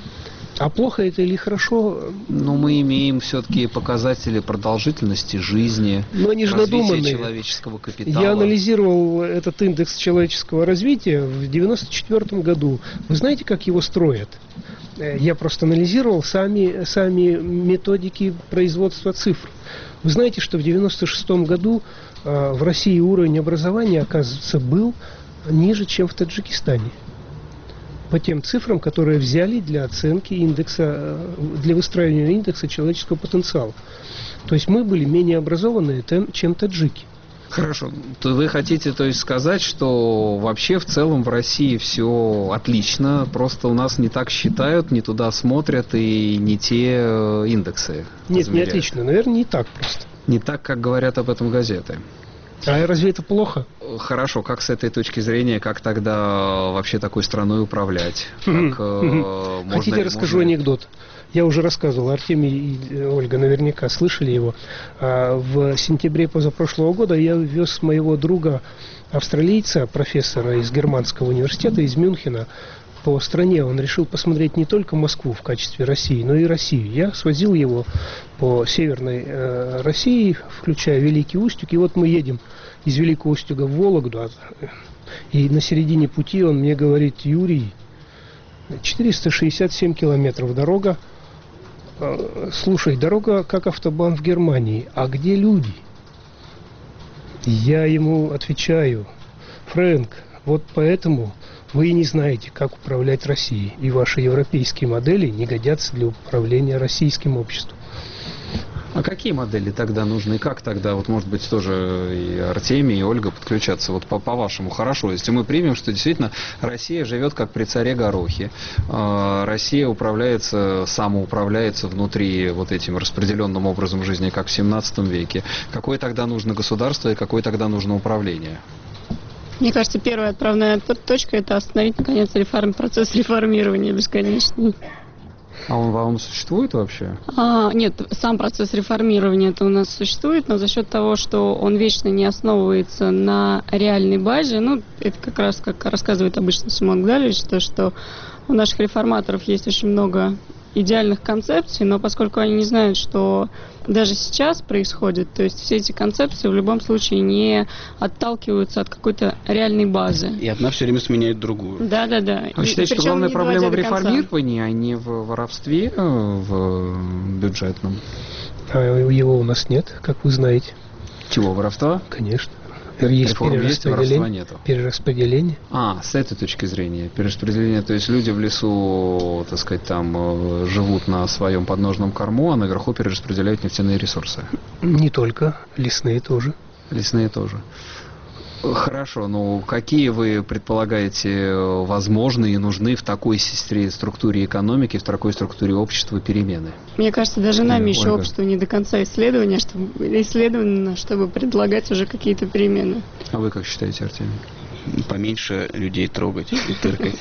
А плохо это или хорошо? Но мы имеем все-таки показатели продолжительности жизни, но они же развития надуманные. Человеческого капитала. Я анализировал этот индекс человеческого развития в девяносто четвёртом году. Вы знаете, как его строят? Я просто анализировал сами, сами методики производства цифр. Вы знаете, что в девяносто шестом году э, в России уровень образования, оказывается, был ниже, чем в Таджикистане. По тем цифрам, которые взяли для оценки индекса, для выстраивания индекса человеческого потенциала. То есть мы были менее образованные, чем таджики. Хорошо. То вы хотите, то есть, сказать, что вообще в целом в России все отлично, просто у нас не так считают, не туда смотрят и не те индексы Нет, измеряют. Не отлично. Наверное, не так просто. Не так, как говорят об этом газеты. А разве это плохо? Хорошо, как с этой точки зрения, как тогда вообще такой страной управлять? Как, mm-hmm. можно Хотите, ли, расскажу можно... анекдот? Я уже рассказывал, Артемий и Ольга наверняка слышали его. В сентябре позапрошлого года я вез моего друга австралийца, профессора из Германского университета, из Мюнхена, по стране. Он решил посмотреть не только Москву в качестве России, но и Россию. Я свозил его по северной э, России, включая Великий Устюг. И вот мы едем из Великого Устюга в Вологду. И на середине пути он мне говорит: Юрий, четыреста шестьдесят семь километров дорога. Слушай, дорога как автобан в Германии. А где люди? Я ему отвечаю: Фрэнк, вот поэтому вы и не знаете, как управлять Россией. И ваши европейские модели не годятся для управления российским обществом. А какие модели тогда нужны? И как тогда, вот может быть, тоже и Артемий, и Ольга подключаться? Вот по- по-вашему, хорошо, если мы примем, что действительно Россия живет как при царе Горохе, э- Россия управляется, самоуправляется внутри вот этим распределенным образом жизни, как в семнадцатом веке. Какое тогда нужно государство и какое тогда нужно управление? Мне кажется, первая отправная точка – это остановить, наконец, реформ, процесс реформирования бесконечный. А он, он существует вообще? А, нет, сам процесс реформирования это у нас существует, но за счет того, что он вечно не основывается на реальной базе, ну, это как раз, как рассказывает обычно Симон Гдалевич, то, что у наших реформаторов есть очень много идеальных концепций, но поскольку они не знают, что даже сейчас происходит, то есть все эти концепции в любом случае не отталкиваются от какой-то реальной базы. И одна все время сменяет другую. Да, да, да. Вы считаете, что главная проблема в реформировании, а не в воровстве в бюджетном? А его у нас нет, как вы знаете. Чего, воровства? Конечно. Есть перераспределение, нету. перераспределение. А, с этой точки зрения. Перераспределение, то есть люди в лесу, так сказать, там живут на своем подножном корму, а наверху перераспределяют нефтяные ресурсы. Не только, лесные тоже. Лесные тоже. Хорошо, ну какие вы предполагаете возможны и нужны в такой структуре экономики, в такой структуре общества перемены? Мне кажется, даже нами Ольга. еще общество не до конца исследовано, чтобы, исследовано, чтобы предлагать уже какие-то перемены. А вы как считаете, Артемий? Поменьше людей трогать и тыркать.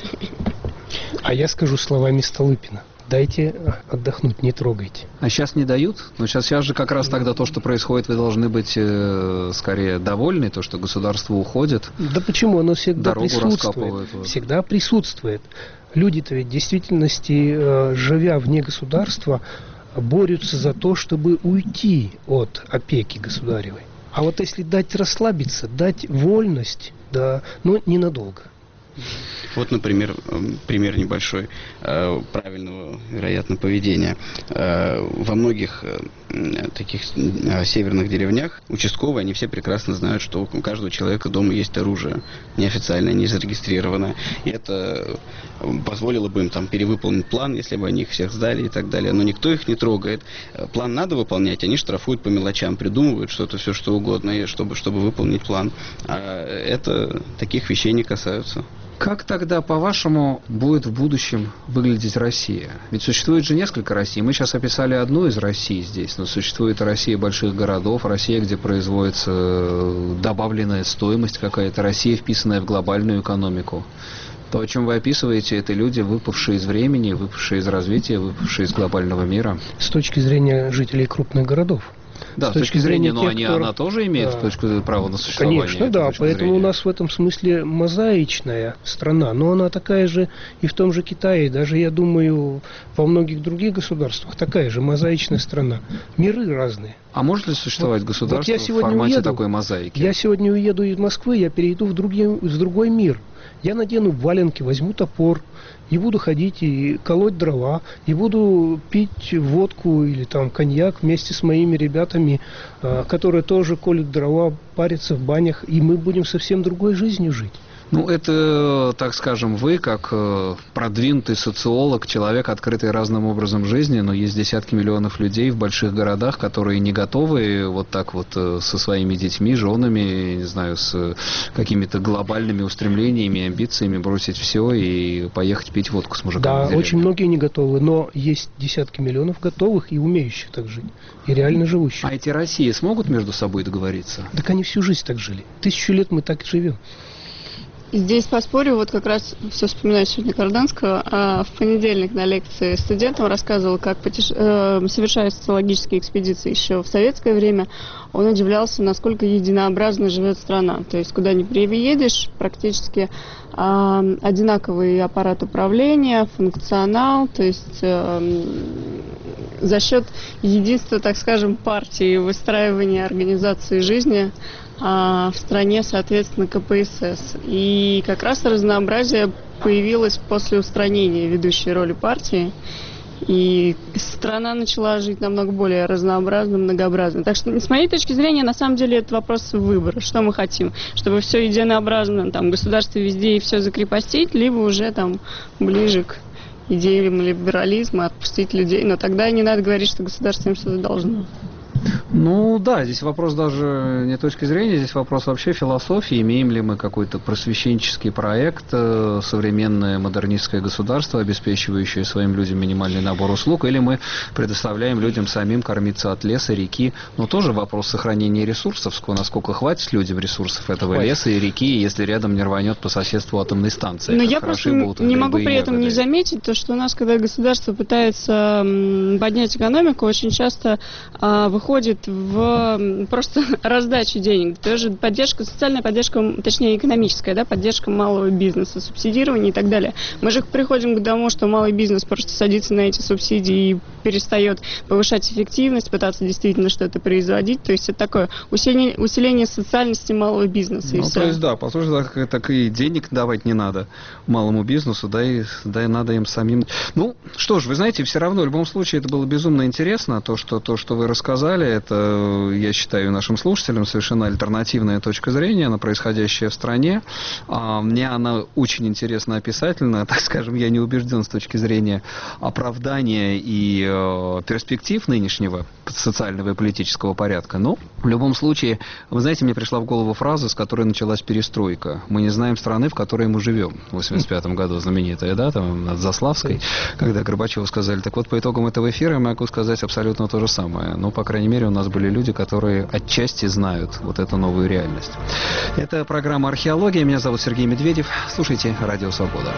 А я скажу словами Столыпина: дайте отдохнуть, не трогайте. А сейчас не дают? Но сейчас, сейчас же как раз тогда то, что происходит, вы должны быть э, скорее довольны, то, что государство уходит. Да почему? Оно всегда дорогу присутствует. Вот. Всегда присутствует. Люди-то ведь в действительности, э, живя вне государства, борются за то, чтобы уйти от опеки государевой. А вот если дать расслабиться, дать вольность, да, но ненадолго. Вот, например, пример небольшой правильного, вероятно, поведения. Во многих таких северных деревнях участковые, они все прекрасно знают, что у каждого человека дома есть оружие неофициальное, не зарегистрированное. И это позволило бы им там перевыполнить план, если бы они их всех сдали и так далее. Но никто их не трогает. План надо выполнять, они штрафуют по мелочам, придумывают что-то, все что угодно, чтобы, чтобы выполнить план. А это таких вещей не касаются. Как тогда, по-вашему, будет в будущем выглядеть Россия? Ведь существует же несколько Россий. Мы сейчас описали одну из Россий здесь, но существует Россия больших городов, Россия, где производится добавленная стоимость какая-то, Россия, вписанная в глобальную экономику. То, о чем вы описываете, это люди, выпавшие из времени, выпавшие из развития, выпавшие из глобального мира. С точки зрения жителей крупных городов. Да, с, с точки зрения, но они, кто... она тоже имеет да. точку права на существование. Конечно, да, поэтому зрения. У нас в этом смысле мозаичная страна, но она такая же и в том же Китае, даже, я думаю, во многих других государствах такая же мозаичная страна. Миры разные. А может ли существовать вот, государство вот в формате уеду, такой мозаики? Я сегодня уеду из Москвы, я перейду в, другие, в другой мир. Я надену валенки, возьму топор, и буду ходить и колоть дрова, и буду пить водку или там коньяк вместе с моими ребятами, которые тоже колют дрова, парятся в банях, и мы будем совсем другой жизнью жить. Ну, это, так скажем, вы, как продвинутый социолог, человек, открытый разным образом жизни, но есть десятки миллионов людей в больших городах, которые не готовы вот так вот со своими детьми, женами, не знаю, с какими-то глобальными устремлениями, амбициями бросить все и поехать пить водку с мужиками. Да, очень многие не готовы, но есть десятки миллионов готовых и умеющих так жить, и реально живущих. А эти России смогут между собой договориться? Так они всю жизнь так жили. Тысячу лет мы так и живем. Здесь поспорю, вот как раз все вспоминаю сегодня Карданского, а в понедельник на лекции студентам рассказывал, как потеш... э, совершают социологические экспедиции еще в советское время. Он удивлялся, насколько единообразно живет страна. То есть, куда ни приедешь, практически э, одинаковый аппарат управления, функционал, то есть э, за счет единства, так скажем, партии, выстраивания организации жизни в стране, соответственно, ка пэ эс эс. И как раз разнообразие появилось после устранения ведущей роли партии. И страна начала жить намного более разнообразно, многообразно. Так что, с моей точки зрения, на самом деле, это вопрос выбора. Что мы хотим? Чтобы все единообразно, там, государство везде и все закрепостить, либо уже там ближе к идеям либерализма, отпустить людей. Но тогда не надо говорить, что государство им что-то должно. Ну да, здесь вопрос даже не точки зрения, здесь вопрос вообще философии. Имеем ли мы какой-то просвещенческий проект, современное модернистское государство, обеспечивающее своим людям минимальный набор услуг, или мы предоставляем людям самим кормиться от леса, реки. Но тоже вопрос сохранения ресурсов, насколько хватит людям ресурсов этого хватит. Леса и реки, если рядом не рванет по соседству атомной станции. Но я просто не могу при этом не заметить то, что у нас, когда государство пытается поднять экономику, очень часто а, выходит в просто раздачу денег. Тоже поддержка, социальная поддержка, точнее экономическая, да, поддержка малого бизнеса, субсидирование и так далее. Мы же приходим к тому, что малый бизнес просто садится на эти субсидии и перестает повышать эффективность, пытаться действительно что-то производить. То есть это такое усиление, усиление социальности малого бизнеса. Ну, то есть, да, по сути, так, так и денег давать не надо малому бизнесу, да и, да и надо им самим. Ну, что ж, вы знаете, все равно, в любом случае, это было безумно интересно, то, что, то, что вы рассказали. Это, я считаю, нашим слушателям совершенно альтернативная точка зрения на происходящее в стране. А, мне она очень интересна описательно. Так скажем, я не убежден с точки зрения оправдания и э, перспектив нынешнего социального и политического порядка. Но в любом случае, вы знаете, мне пришла в голову фраза, с которой началась перестройка. Мы не знаем страны, в которой мы живем. В восемьдесят пятом году знаменитая, да, там, над Заславской, когда Горбачеву сказали. Так вот, по итогам этого эфира я могу сказать абсолютно то же самое. Ну, по крайней мере, у нас были люди, которые отчасти знают вот эту новую реальность. Это программа «Археология». Меня зовут Сергей Медведев. Слушайте «Радио Свобода».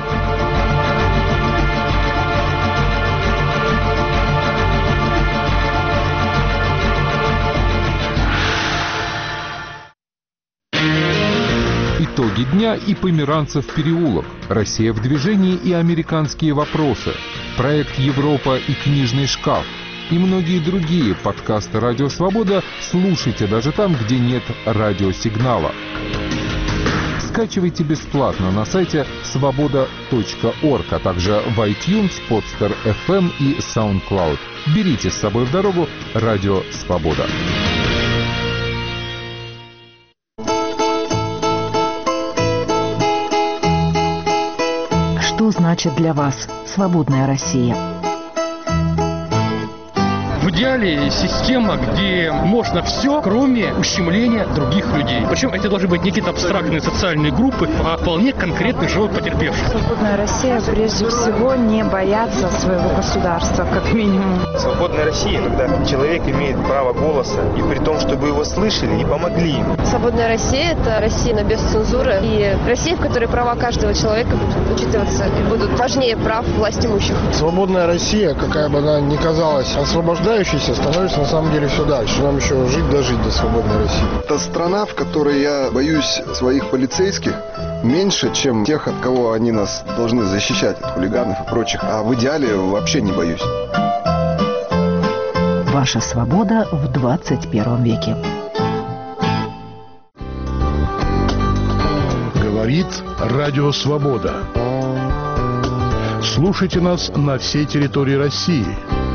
Итоги дня и Померанцев переулок. Россия в движении и американские вопросы. Проект «Европа» и книжный шкаф. И многие другие подкасты «Радио Свобода» слушайте даже там, где нет радиосигнала. Скачивайте бесплатно на сайте свобода точка орг, а также в iTunes, Podster эф эм и SoundCloud. Берите с собой в дорогу радио «Свобода». Что значит для вас свободная Россия? В идеале система, где можно все, кроме ущемления других людей. Причем это должны быть не какие-то абстрактные социальные группы, а вполне конкретных живых потерпевших. Свободная Россия прежде всего не бояться своего государства, как минимум. Свободная Россия, когда человек имеет право голоса, и при том, чтобы его слышали и помогли ему. Свободная Россия – это Россия без цензуры, и Россия, в которой права каждого человека будут учитываться и будут важнее прав власть имущих. Свободная Россия, какая бы она ни казалась освобождающей, становится на самом деле все дальше. Нам еще жить дожить до свободной России. Это страна, в которой я боюсь своих полицейских меньше, чем тех, от кого они нас должны защищать, от хулиганов и прочих. А в идеале вообще не боюсь. Ваша свобода в двадцать первом веке. Говорит Радио Свобода. Слушайте нас на всей территории России.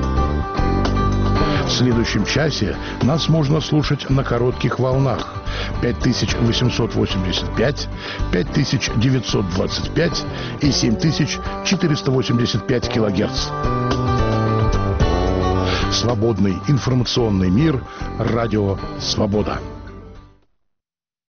В следующем часе нас можно слушать на коротких волнах пять тысяч восемьсот восемьдесят пять, пять тысяч девятьсот двадцать пять и семь тысяч четыреста восемьдесят пять килогерц. Свободный информационный мир. Радио Свобода.